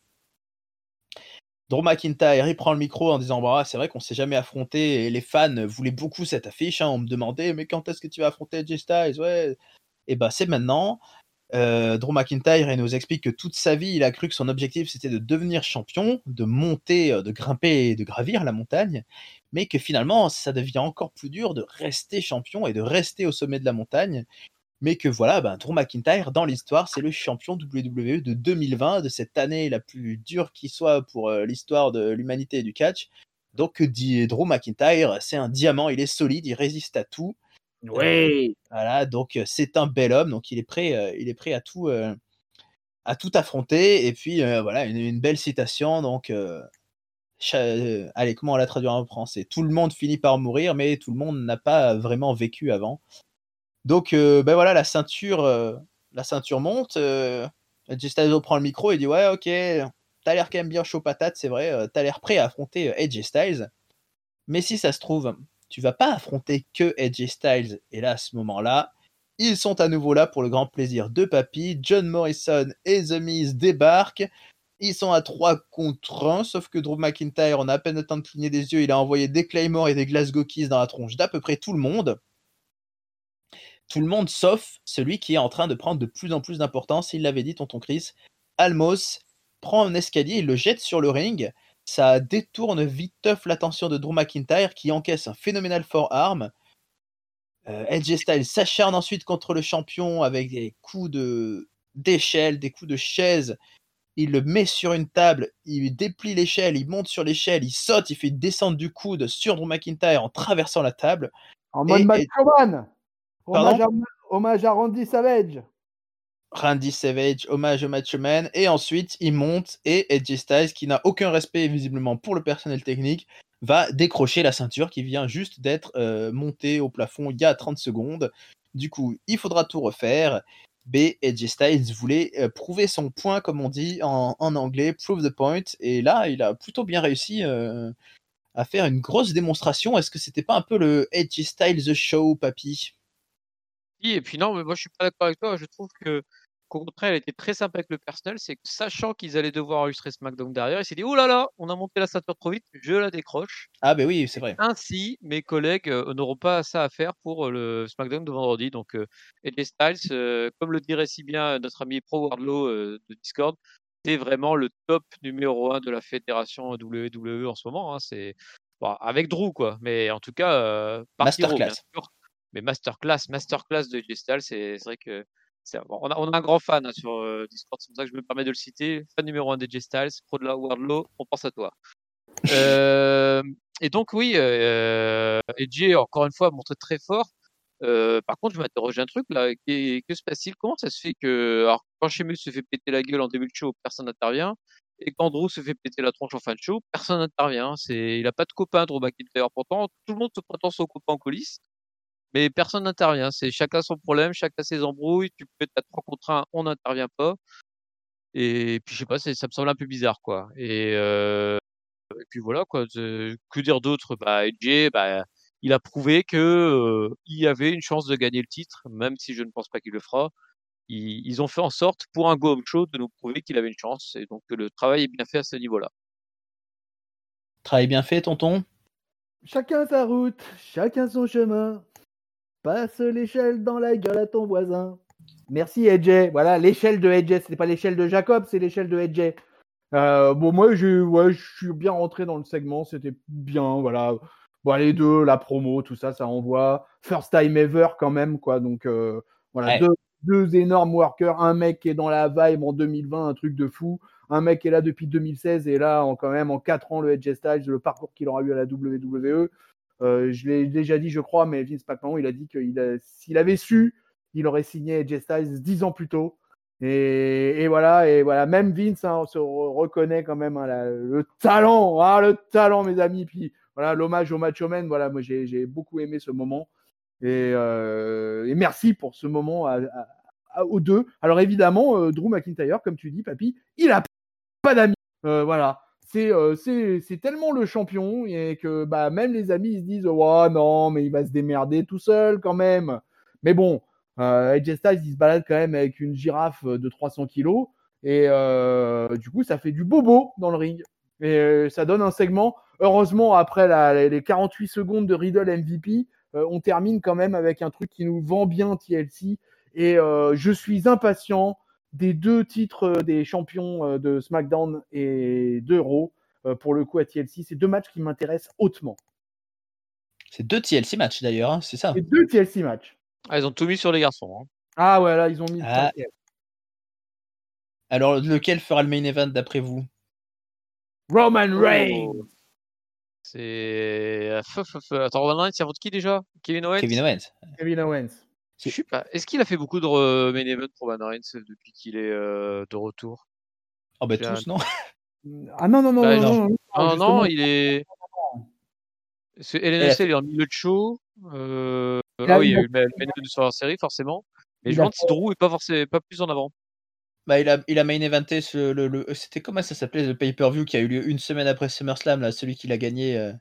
Drew McIntyre, il prend le micro en disant bah, c'est vrai qu'on s'est jamais affronté et les fans voulaient beaucoup cette affiche. Hein, on me demandait mais quand est-ce que tu vas affronter J Styles? Ouais. Et bah, c'est maintenant. Euh, Drew McIntyre il nous explique que toute sa vie, il a cru que son objectif c'était de devenir champion, de monter, euh, de grimper et de gravir la montagne, mais que finalement ça devient encore plus dur de rester champion et de rester au sommet de la montagne. Mais que voilà, ben, Drew McIntyre, dans l'histoire, c'est le champion W W E de deux mille vingt, de cette année la plus dure qui soit pour euh, l'histoire de l'humanité et du catch. Donc, dit Drew McIntyre, c'est un diamant, il est solide, il résiste à tout. Oui. Euh, voilà, donc c'est un bel homme, donc il est prêt, euh, il est prêt à tout, euh, à tout affronter. Et puis euh, voilà, une, une belle citation. Donc, euh, cha- euh, allez, comment on la traduit en français? Tout le monde finit par mourir, mais tout le monde n'a pas vraiment vécu avant. Donc, euh, ben voilà, la ceinture, euh, la ceinture monte. Euh, Edge Styles prend le micro et dit ouais, ok, t'as l'air quand même bien chaud patate, c'est vrai. Euh, t'as l'air prêt à affronter euh, Edge Styles. Mais si ça se trouve, tu vas pas affronter que Edge Styles. Et là, à ce moment-là, ils sont à nouveau là pour le grand plaisir de Papy. John Morrison et The Miz débarquent. Ils sont à trois contre un, sauf que Drew McIntyre, on a à peine le temps de cligner des yeux, il a envoyé des Claymore et des Glasgow Kiss dans la tronche d'à peu près tout le monde. Tout le monde sauf celui qui est en train de prendre de plus en plus d'importance. Il l'avait dit, tonton Chris. Almos prend un escalier, il le jette sur le ring. Ça détourne vite teuf l'attention de Drew McIntyre qui encaisse un phénoménal forearm. Euh, Edge Styles s'acharne ensuite contre le champion avec des coups de d'échelle, des coups de chaise. Il le met sur une table, il déplie l'échelle, il monte sur l'échelle, il saute, il fait une descente du coude sur Drew McIntyre en traversant la table. En mode Et, Macho et... Man. Hommage Pardon à, hommage à Randy Savage. Randy Savage, hommage au Macho Man, et ensuite il monte et Edge Styles, qui n'a aucun respect visiblement pour le personnel technique, va décrocher la ceinture qui vient juste d'être euh, montée au plafond il y a trente secondes. Du coup, il faudra tout refaire. B, Edge Styles voulait euh, prouver son point, comme on dit en, en anglais, prove the point, et là il a plutôt bien réussi euh, à faire une grosse démonstration. Est-ce que c'était pas un peu le Edge Styles The Show, papy? Oui, et puis non, mais moi je suis pas d'accord avec toi. Je trouve que qu'au contraire, elle était très sympa avec le personnel. C'est que sachant qu'ils allaient devoir illustrer SmackDown derrière, il s'est dit oh là là, on a monté la ceinture trop vite, je la décroche. Ah ben oui, c'est vrai. Ainsi, mes collègues euh, n'auront pas ça à faire pour euh, le SmackDown de vendredi. Donc, euh, A J Styles, euh, comme le dirait si bien notre ami Pro Wardlow euh, de Discord, c'est vraiment le top numéro un de la fédération W W E en ce moment. Hein. C'est bon, avec Drew, quoi. Mais en tout cas, euh, Party Raw, bien Masterclass. sûr. Mais masterclass, masterclass de A J Styles, c'est c'est vrai que c'est- on, a, on a un grand fan hein, sur euh, Discord, c'est pour ça que je me permets de le citer. Fan numéro un d'A J Styles, Pro de la Wardlow, on pense à toi. Euh, et donc oui, euh, Edge encore une fois a montré très fort. Euh, par contre, je m'interroge un truc là. Que, que se passe-t-il? Comment ça se fait que, alors, quand Sheamus se fait péter la gueule en début de show, personne n'intervient, et quand Drew se fait péter la tronche en fin de show, personne n'intervient. C'est, il a pas de copain, Drew McIntyre. Pourtant, tout le monde se prétend son copain en coulisses, mais personne n'intervient. C'est chacun son problème, chacun ses embrouilles. Tu peux être à trois contre un, on n'intervient pas. Et puis je sais pas, c'est, ça me semble un peu bizarre quoi. Et euh, et puis voilà quoi, de- que dire d'autre? Bah, Edge, bah, il a prouvé que euh, il y avait une chance de gagner le titre, même si je ne pense pas qu'il le fera. Ils, ils ont fait en sorte, pour un go home show, de nous prouver qu'il avait une chance, et donc que le travail est bien fait à ce niveau-là. Travail bien fait, tonton. Chacun sa route, chacun son chemin. Passe l'échelle dans la gueule à ton voisin. Merci Edge. Voilà, l'échelle de Edge. C'était pas l'échelle de Jacob, c'est l'échelle de Edge. Euh, bon, moi, je ouais, je suis bien rentré dans le segment. C'était bien, voilà. Bon, les deux, la promo, tout ça, ça envoie. First time ever quand même, quoi. Donc, euh, voilà, Ouais. deux, deux énormes workers. Un mec qui est dans la vibe en deux mille vingt, un truc de fou. Un mec qui est là depuis deux mille seize et là, en, quand même, en quatre ans, le Edge Styles, le parcours qu'il aura eu à la W W E. Euh, je l'ai déjà dit, je crois, mais Vince McMahon, il a dit qu'il a, s'il avait su, il aurait signé Edge Styles dix ans plus tôt. Et, et voilà, et voilà, même Vince hein, se re- reconnaît quand même hein, la- le talent, ah, le talent, mes amis. Puis voilà, l'hommage au Macho Man. Voilà, moi j'ai, j'ai beaucoup aimé ce moment. Et, euh, et merci pour ce moment à, à, à, aux deux. Alors évidemment, euh, Drew McIntyre, comme tu dis, papy, il a pas d'amis. Euh, voilà. C'est, euh, c'est, c'est tellement le champion et que bah, même les amis ils se disent oh non, mais il va se démerder tout seul quand même. Mais bon, euh, A J Styles il se balade quand même avec une girafe de trois cents kilos et euh, du coup ça fait du bobo dans le ring. Et euh, ça donne un segment. Heureusement, après la, les quarante-huit secondes de Riddle M V P, euh, on termine quand même avec un truc qui nous vend bien T L C. Et euh, je suis impatient des deux titres des champions de SmackDown et de Raw euh, pour le coup à T L C. C'est deux matchs qui m'intéressent hautement. C'est deux T L C matchs d'ailleurs, hein, c'est ça. C'est deux T L C matchs. Ah, ils ont tout mis sur les garçons. Hein. Ah ouais, là, ils ont mis le Ah. paquet. Alors, lequel fera le main event d'après vous? Roman Reigns. Oh. C'est. Attends, Roman Reigns, il y a votre qui déjà? Kevin Owens? Kevin Owens. Kevin Owens. Je sais pas. Est-ce qu'il a fait beaucoup de re- main event pour Roman Reigns depuis qu'il est euh, de retour? Oh bah J'ai tous, un- non? Ah non, non, non, Bah, non, je- non, non, Non, non, justement. il est. C'est L N Elle a S L fait- est en milieu de show. Euh... Il a- Ah oui, il y il a a- eu le main event de sur la série, forcément. Mais il je a me demande si Drew est pas forcément pas plus en avant. Bah, il a, il a main eventé ce, le, le- c'était comment ça s'appelait, le pay-per-view qui a eu lieu une semaine après SummerSlam, là, celui qui l'a gagné, euh,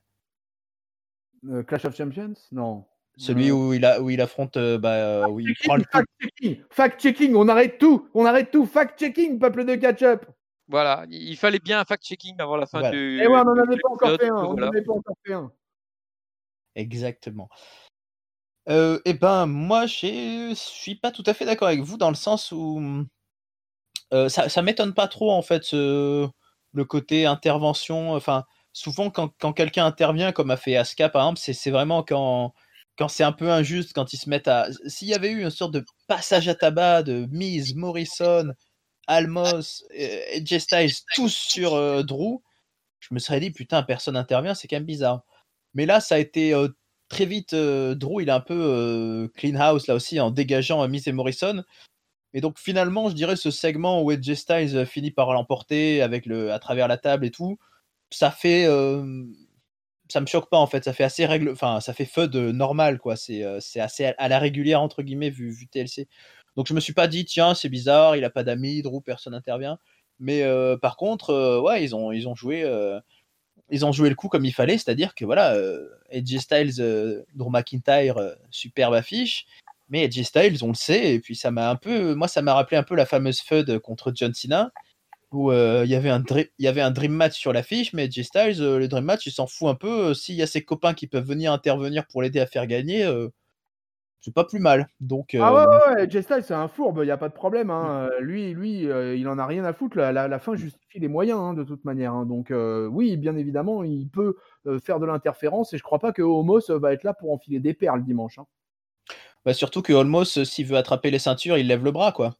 Euh, Clash of Champions? Non. celui Euh, où il a où il affronte, euh, bah, euh, où il prend le coup. Fact-checking, fact-checking, on arrête tout, on arrête tout, fact-checking, peuple de catch-up. Voilà, il fallait bien un fact-checking avant la fin Voilà. du. Et ouais, on n'en de avait pas encore l'épisode, fait un, donc on n'en voilà. avait pas encore fait un. Exactement. Euh, et ben moi je suis pas tout à fait d'accord avec vous dans le sens où euh, ça, ça m'étonne pas trop en fait ce- le côté intervention. Enfin, souvent quand, quand quelqu'un intervient, comme a fait Asuka par exemple, c'est c'est vraiment quand quand c'est un peu injuste, quand ils se mettent à. S'il y avait eu une sorte de passage à tabac de Miz, Morrison, Almos, euh, A J Styles, tous sur euh, Drew, je me serais dit putain personne intervient, c'est quand même bizarre. Mais là ça a été euh, très vite, euh, Drew, il a un peu euh, clean house là aussi en dégageant euh, Miz et Morrison. Et donc finalement, je dirais ce segment où A J Styles euh, finit par l'emporter avec le, à travers la table et tout, ça fait, euh, ça me choque pas en fait. Ça fait assez règle, enfin ça fait feu de normal quoi. C'est, euh, c'est assez à, à la régulière entre guillemets vu, vu T L C. Donc je me suis pas dit tiens c'est bizarre, il a pas d'amis, Drew personne n'intervient. Mais euh, par contre, euh, ouais ils ont ils ont joué. Euh, ils ont joué le coup comme il fallait, c'est-à-dire que voilà, euh, A J Styles, euh, Drew McIntyre, euh, superbe affiche, mais A J Styles, on le sait, et puis ça m'a un peu, moi ça m'a rappelé un peu la fameuse feud contre John Cena, où euh, il y avait un dream, il y avait un dream match sur l'affiche, mais A J Styles, euh, le dream match, il s'en fout un peu. Euh, S'il y a ses copains qui peuvent venir intervenir pour l'aider à faire gagner, euh, c'est pas plus mal. Donc, Ah euh, ouais, ouais, ouais, Jay Styles, c'est un fourbe, il n'y a pas de problème. Hein. Euh, Lui, lui euh, il en a rien à foutre. La, la, la fin justifie les moyens, hein, de toute manière. Hein. Donc, euh, oui, bien évidemment, il peut euh, faire de l'interférence. Et je crois pas que Homos euh, va être là pour enfiler des perles dimanche. Hein. bah, surtout que Almost, euh, s'il veut attraper les ceintures, il lève le bras, quoi.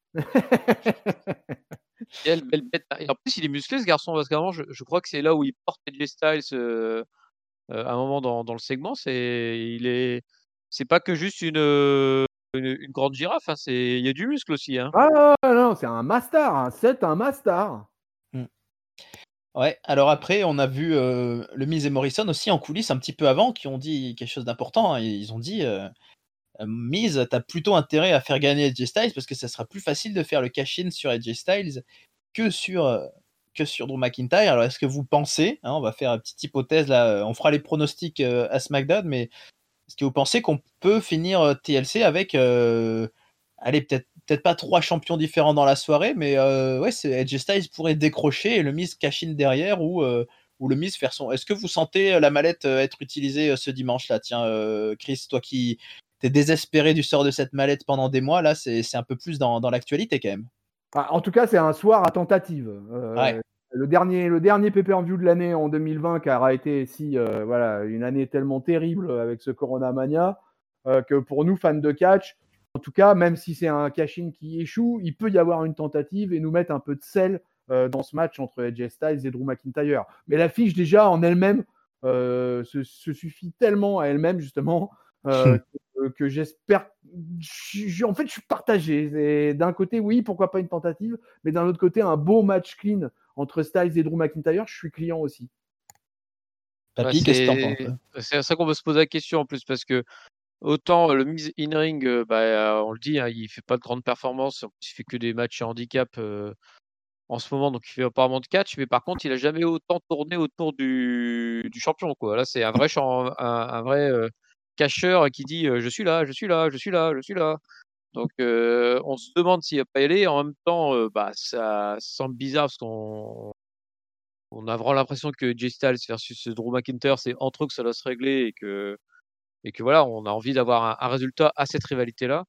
Quelle belle bête. Et en plus, il est musclé ce garçon parce qu'avant, je, je crois que c'est là où il porte A J Styles euh, euh, à un moment dans, dans le segment. C'est il est, c'est pas que juste une, euh, une, une grande girafe. Hein, c'est il y a du muscle aussi. Hein. Ah non, c'est un master. Hein. C'est un master. Mm. Ouais, alors après, on a vu euh, le Miz et Morrison aussi en coulisses un petit peu avant qui ont dit quelque chose d'important. Hein. Ils ont dit euh, Miz, t'as plutôt intérêt à faire gagner A J Styles parce que ça sera plus facile de faire le cash-in sur A J Styles que sur, euh, que sur Drew McIntyre. Alors, est-ce que vous pensez, hein, on va faire une petite hypothèse là, on fera les pronostics euh, à SmackDown, mais est-ce que vous pensez qu'on peut finir euh, T L C avec, euh, allez, peut-être peut-être pas trois champions différents dans la soirée, mais euh, ouais, c'est A J Styles pourrait décrocher et le Miz cash-in derrière ou, euh, ou le Miz faire son. Est-ce que vous sentez la mallette euh, être utilisée euh, ce dimanche-là? Tiens, euh, Chris, toi qui t'es désespéré du sort de cette mallette pendant des mois, là, c'est c'est un peu plus dans, dans l'actualité quand même. Enfin, en tout cas, c'est un soir à tentative. Euh, Ouais. Le dernier, le dernier pay-per-view de l'année en deux mille vingt, qui aura été si, euh, voilà, une année tellement terrible avec ce Corona Mania, euh, que pour nous, fans de catch, en tout cas, même si c'est un cash-in qui échoue, il peut y avoir une tentative et nous mettre un peu de sel euh, dans ce match entre A J Styles et Drew McIntyre. Mais l'affiche, déjà, en elle-même, euh, se, se suffit tellement à elle-même, justement, euh, que, que j'espère. Je, je, en fait, je suis partagé. Et d'un côté, oui, pourquoi pas une tentative, mais d'un autre côté, un beau match clean entre Styles et Drew McIntyre, je suis client aussi. Papy, Ouais, qu'est-ce que t'en penses? c'est à ça qu'on peut se poser la question en plus parce que autant le Miz in-ring, euh, bah, euh, on le dit, hein, il fait pas de grandes performances, en plus, il fait que des matchs à handicap euh, en ce moment, donc il fait apparemment de catch, mais par contre, il a jamais autant tourné autour du, du champion, quoi. Là, c'est un vrai, champ, un, un vrai euh, cacheur qui dit euh, je suis là, je suis là, je suis là, je suis là. Donc, euh, on se demande s'il va pas y aller. En même temps, euh, bah, ça semble bizarre parce qu'on on a vraiment l'impression que J Styles versus Drew McIntyre, c'est entre eux que ça doit se régler et que, et que voilà, on a envie d'avoir un, un résultat à cette rivalité-là.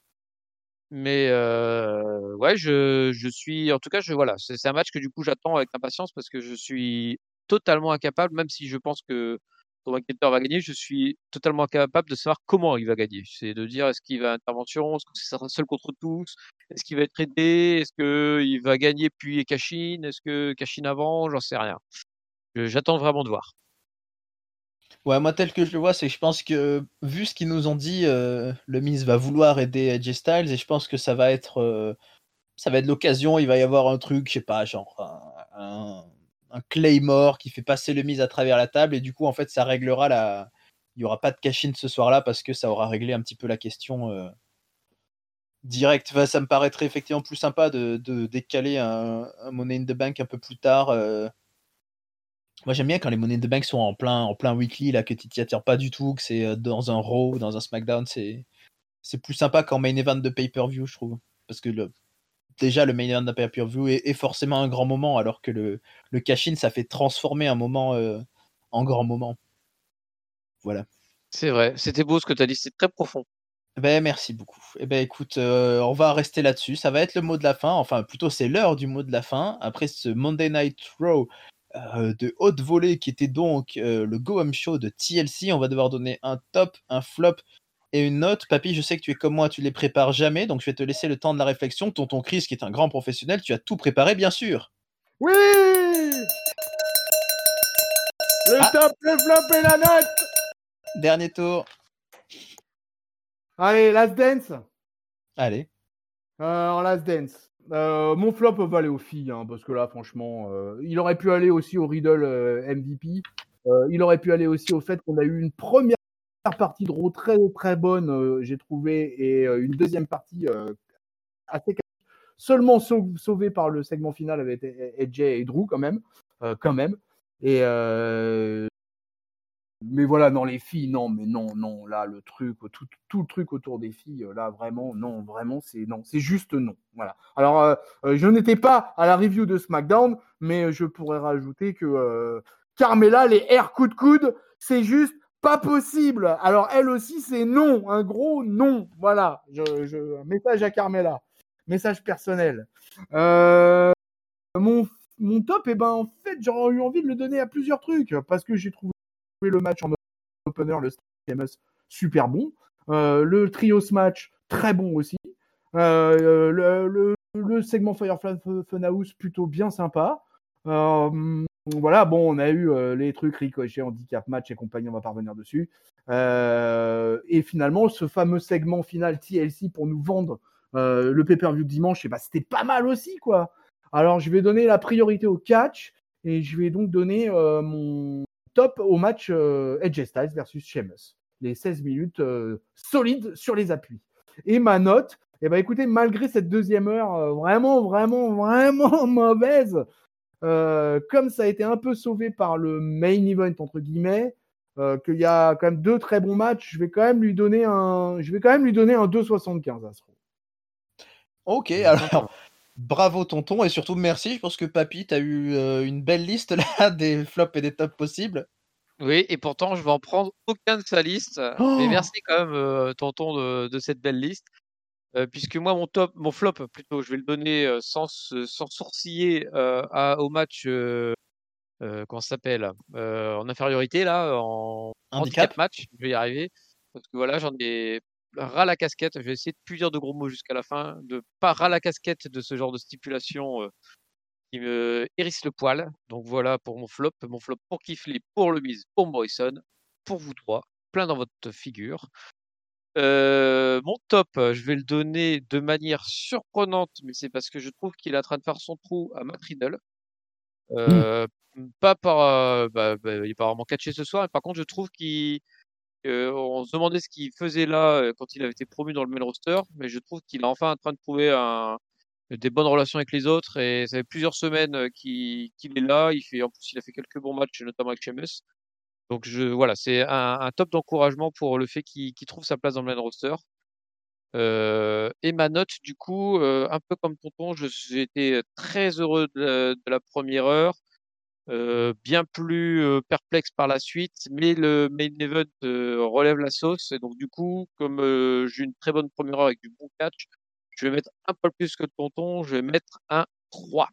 Mais euh, ouais, je, je suis, en tout cas, je, voilà, c'est c'est un match que du coup j'attends avec impatience parce que je suis totalement incapable, même si je pense que Drew McIntyre va gagner, je suis totalement incapable de savoir comment il va gagner. C'est de dire est-ce qu'il va à intervention, est-ce que c'est sera seul contre tous, est-ce qu'il va être aidé, est-ce qu'il va gagner puis cash-in, est-ce que cash-in avant, j'en sais rien. Je- J'attends vraiment de voir. Ouais, moi, tel que je le vois, c'est que je pense que, vu ce qu'ils nous ont dit, euh, le Miz va vouloir aider A J Styles, et je pense que ça va être, euh, ça va être l'occasion, il va y avoir un truc, je sais pas, genre un, un, un Claymore qui fait passer le Miz à travers la table, et du coup, en fait, ça réglera la. Il n'y aura pas de cash-in ce soir-là, parce que ça aura réglé un petit peu la question euh, directe. Enfin, ça me paraîtrait effectivement plus sympa de, de décaler un, un Money in the Bank un peu plus tard. euh, Moi, j'aime bien quand les Money in the Bank sont en plein, en plein weekly, là, que tu t'y attires pas du tout, que c'est euh, dans un Raw, dans un SmackDown. C'est, c'est plus sympa qu'en main event de pay-per-view, je trouve. Parce que le, déjà, le main event de pay-per-view est, est forcément un grand moment, alors que le, le cash-in, ça fait transformer un moment euh, en grand moment. Voilà. C'est vrai, c'était beau ce que tu as dit, c'est très profond. Ben, merci beaucoup. Eh ben, écoute, euh, on va rester là-dessus. Ça va être le mot de la fin. Enfin, plutôt, c'est l'heure du mot de la fin. Après ce Monday Night Raw euh, de haute volée qui était donc euh, le Go Home Show de T L C, on va devoir donner un top, un flop et une note. Papy, je sais que tu es comme moi, tu les prépares jamais, donc je vais te laisser le temps de la réflexion. Tonton Chris, qui est un grand professionnel, tu as tout préparé, bien sûr. Oui. Le Ah. top, le flop et la note. Dernier tour. Allez, Last Dance. Allez. Euh, en Last Dance. Euh, mon flop va aller aux filles, hein, parce que là, franchement, euh, il aurait pu aller aussi au Riddle euh, M V P. Euh, il aurait pu aller aussi au fait qu'on a eu une première partie de Raw très très bonne, euh, j'ai trouvé, et euh, une deuxième partie euh, assez seulement sau- sauvée par le segment final avec A J et Drew quand même, euh, quand même. Et euh, mais voilà, non, les filles, non, mais non, non, là, le truc, tout, tout le truc autour des filles, là, vraiment, non, vraiment, c'est non, c'est juste non. Voilà. Alors, euh, euh, je n'étais pas à la review de SmackDown, mais je pourrais rajouter que euh, Carmella, les airs coude de coude, c'est juste pas possible. Alors, elle aussi, c'est non, un gros non. Voilà, je, je, message à Carmella, message personnel. Euh, mon, mon top, eh ben, en fait, j'aurais eu envie de le donner à plusieurs trucs, parce que j'ai trouvé le match en mode opener, le Sheamus, super bon. Euh, le trios match, très bon aussi. Euh, le, le, le segment Firefly Funhouse, plutôt bien sympa. Euh, voilà, bon, on a eu euh, les trucs Ricochet, handicap match et compagnie, on va pas revenir dessus. Euh, et finalement, ce fameux segment final T L C pour nous vendre euh, le pay-per-view dimanche, et bah, c'était pas mal aussi, quoi. Alors, je vais donner la priorité au catch et je vais donc donner euh, mon top au match euh, A J Styles versus Sheamus. Les seize minutes euh, solides sur les appuis. Et ma note, eh ben, écoutez, malgré cette deuxième heure euh, vraiment, vraiment, vraiment mauvaise, euh, comme ça a été un peu sauvé par le main event, entre guillemets, euh, qu'il y a quand même deux très bons matchs, je vais quand même lui donner un, je vais quand même lui donner un deux virgule soixante-quinze à ce moment. Ok, Ouais, alors sympa. bravo tonton et surtout merci. Je pense que Papy, t'as eu euh, une belle liste là des flops et des tops possibles. Oui, et pourtant, je vais en prendre aucun de sa liste. Mais Oh merci quand même, euh, tonton, de, de cette belle liste. Euh, puisque moi, mon top, mon flop plutôt, je vais le donner euh, sans, se- sans sourciller euh, à, au match, euh, euh, comment ça s'appelle, euh, en infériorité, là, en handicap Handicap. match. Je vais y arriver. Parce que voilà, j'en ai ras la casquette. Je vais essayer de plus dire de gros mots jusqu'à la fin, de pas ras la casquette de ce genre de stipulation euh, qui me hérisse le poil. Donc voilà pour mon flop. Mon flop pour Kifley, pour le Miz, pour Morrison, pour vous trois, plein dans votre figure. Euh, mon top, je vais le donner de manière surprenante, mais c'est parce que je trouve qu'il est en train de faire son trou à Matt Riddle. Euh, Pas par, euh, bah, bah, il est pas vraiment catché ce soir, mais par contre, je trouve qu'il, euh, on se demandait ce qu'il faisait là euh, quand il avait été promu dans le main roster, mais je trouve qu'il est enfin en train de trouver un, des bonnes relations avec les autres et ça fait plusieurs semaines euh, qu'il qu'il est là. Il fait, en plus, il a fait quelques bons matchs, notamment avec Sheamus. Donc je, voilà, c'est un, un top d'encouragement pour le fait qu'il qu'il trouve sa place dans le main roster. Euh, et ma note, du coup, euh, un peu comme tonton, je- j'ai été très heureux de la, de la première heure, euh, bien plus euh, perplexe par la suite, mais le main event euh, relève la sauce. Et donc, du coup, comme euh, j'ai eu une très bonne première heure avec du bon catch, je vais mettre un peu plus que tonton, je vais mettre un trois.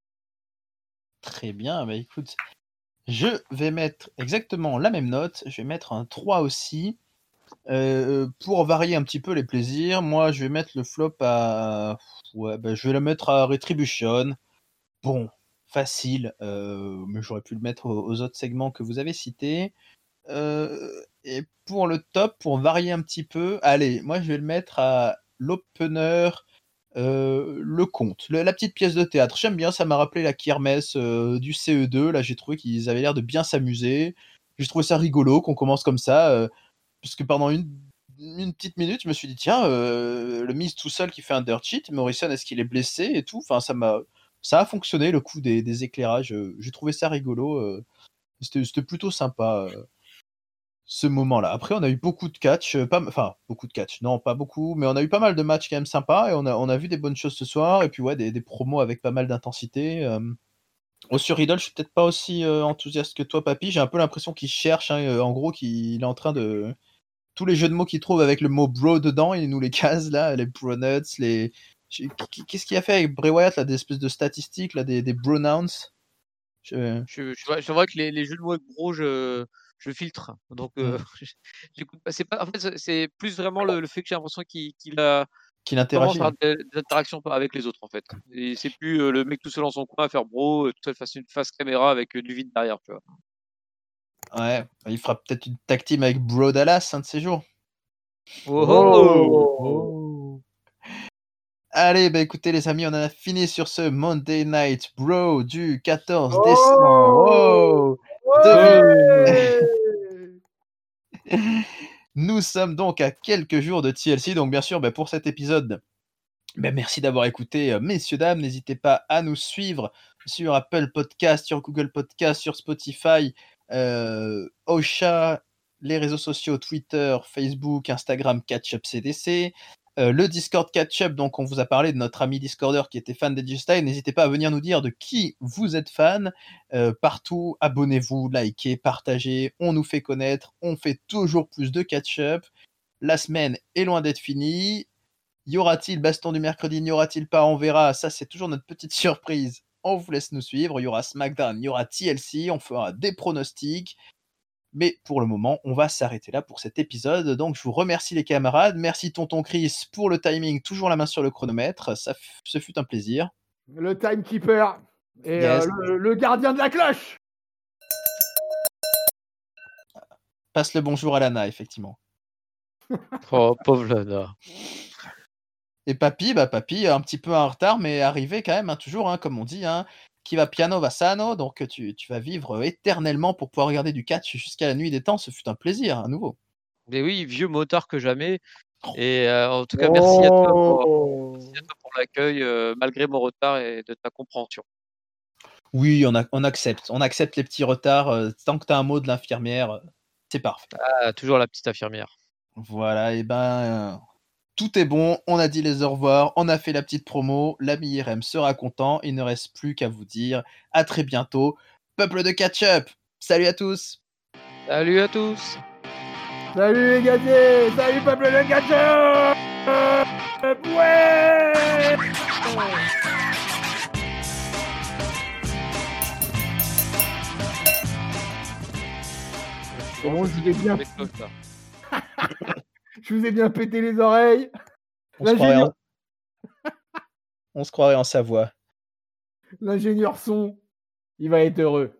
Très bien, bah écoute, je vais mettre exactement la même note. Je vais mettre un trois aussi. Euh, pour varier un petit peu les plaisirs, moi je vais mettre le flop à. Ouais, bah, je vais le mettre à Retribution. Bon, facile, euh, mais j'aurais pu le mettre aux, aux autres segments que vous avez cités. Euh, et pour le top, pour varier un petit peu, allez, moi je vais le mettre à l'opener, euh, le conte, le- la petite pièce de théâtre. J'aime bien, ça m'a rappelé la kermesse euh, du C E deux. Là, j'ai trouvé qu'ils avaient l'air de bien s'amuser. J'ai trouvé ça rigolo qu'on commence comme ça, euh, parce que pendant une, une petite minute, je me suis dit, tiens, euh, le Miz tout seul qui fait un dirt sheet, Morrison, est-ce qu'il est blessé et tout. Enfin, ça m'a, ça a fonctionné, le coup des, des éclairages. euh, J'ai trouvé ça rigolo. euh, C'était c'était plutôt sympa. euh, ce moment-là. Après, on a eu beaucoup de catch, euh, pas, enfin beaucoup de catch, non pas beaucoup, mais on a eu pas mal de matchs quand même sympas et on a, on a vu des bonnes choses ce soir et puis ouais des, des promos avec pas mal d'intensité. Euh. Oh, sur Riddle, je suis peut-être pas aussi euh, enthousiaste que toi, Papy. J'ai un peu l'impression qu'il cherche, hein, euh, en gros, qu'il est en train de tous les jeux de mots qu'il trouve avec le mot bro dedans, il nous les case là, les bro nuts, les qu'est-ce qu'il a fait avec Bray Wyatt là, des espèces de statistiques là, des, des pronouns. Je... Je, je, vois, je vois que les, les jeux de mots avec bro, je, je filtre. Donc, euh, Mm. j'écoute pas. C'est pas, en fait, c'est- c'est plus vraiment le, le fait que j'ai l'impression qu'il qu'il a, Qu'il il commence interagit. à avoir des, des interactions avec les autres, en fait. Et c'est plus euh, le mec tout seul dans son coin à faire bro, euh, tout seul face une face caméra avec euh, du vide derrière, tu vois. Ouais, il fera peut-être une tag team avec Bro Dallas un de ces jours. Oh, oh. Oh. Allez, bah écoutez les amis, on en a fini sur ce Monday Night Bro du quatorze Oh. décembre. Oh, Ouais. Nous sommes donc à quelques jours de T L C, donc bien sûr, bah, pour cet épisode, bah, merci d'avoir écouté, euh, messieurs, dames. N'hésitez pas à nous suivre sur Apple Podcast, sur Google Podcast, sur Spotify, euh, Ocha, les réseaux sociaux Twitter, Facebook, Instagram, Catchup C D C. Euh, le Discord Catchup, donc on vous a parlé de notre ami Discorder qui était fan d'Edge Style. N'hésitez pas à venir nous dire de qui vous êtes fan. Euh, partout, abonnez-vous, likez, partagez. On nous fait connaître. On fait toujours plus de Catchup. La semaine est loin d'être finie. Y aura-t-il baston du mercredi? N'y aura-t-il pas? On verra. Ça, c'est toujours notre petite surprise. On vous laisse nous suivre. Il y aura SmackDown, il y aura T L C. On fera des pronostics. Mais pour le moment, on va s'arrêter là pour cet épisode. Donc, je vous remercie les camarades. Merci Tonton Chris pour le timing. Toujours la main sur le chronomètre. Ça, f- ce fut un plaisir. Le timekeeper et Yes. euh, le, le gardien de la cloche. Passe le bonjour à Lana, effectivement. Oh, pauvre Lana. Et Papy, bah Papy, un petit peu en retard, mais arrivé quand même, hein, toujours, hein, comme on dit, hein, qui va piano va sano, donc tu, tu vas vivre éternellement pour pouvoir regarder du catch jusqu'à la nuit des temps. Ce fut un plaisir, à nouveau. Mais oui, vieux motard que jamais. Et euh, en tout cas, merci à toi pour, Oh. merci à toi pour l'accueil, euh, malgré mon retard et de ta compréhension. Oui, on, a- on accepte, on accepte les petits retards. euh, tant que tu as un mot de l'infirmière, euh, c'est parfait. Ah, toujours la petite infirmière. Voilà, et ben, euh, tout est bon. On a dit les au revoir, on a fait la petite promo. L'ami I R M sera content. Il ne reste plus qu'à vous dire à très bientôt. Peuple de catch-up, salut à tous. Salut à tous. Salut les gâtés. Salut peuple de gâteau. Ouais. C'est bon, je vous ai bien, Avec cloche, là. je vous ai bien pété les oreilles. On se, croirait L'ingénieur, en... on se croirait en Savoie. l'ingénieur son, il va être heureux.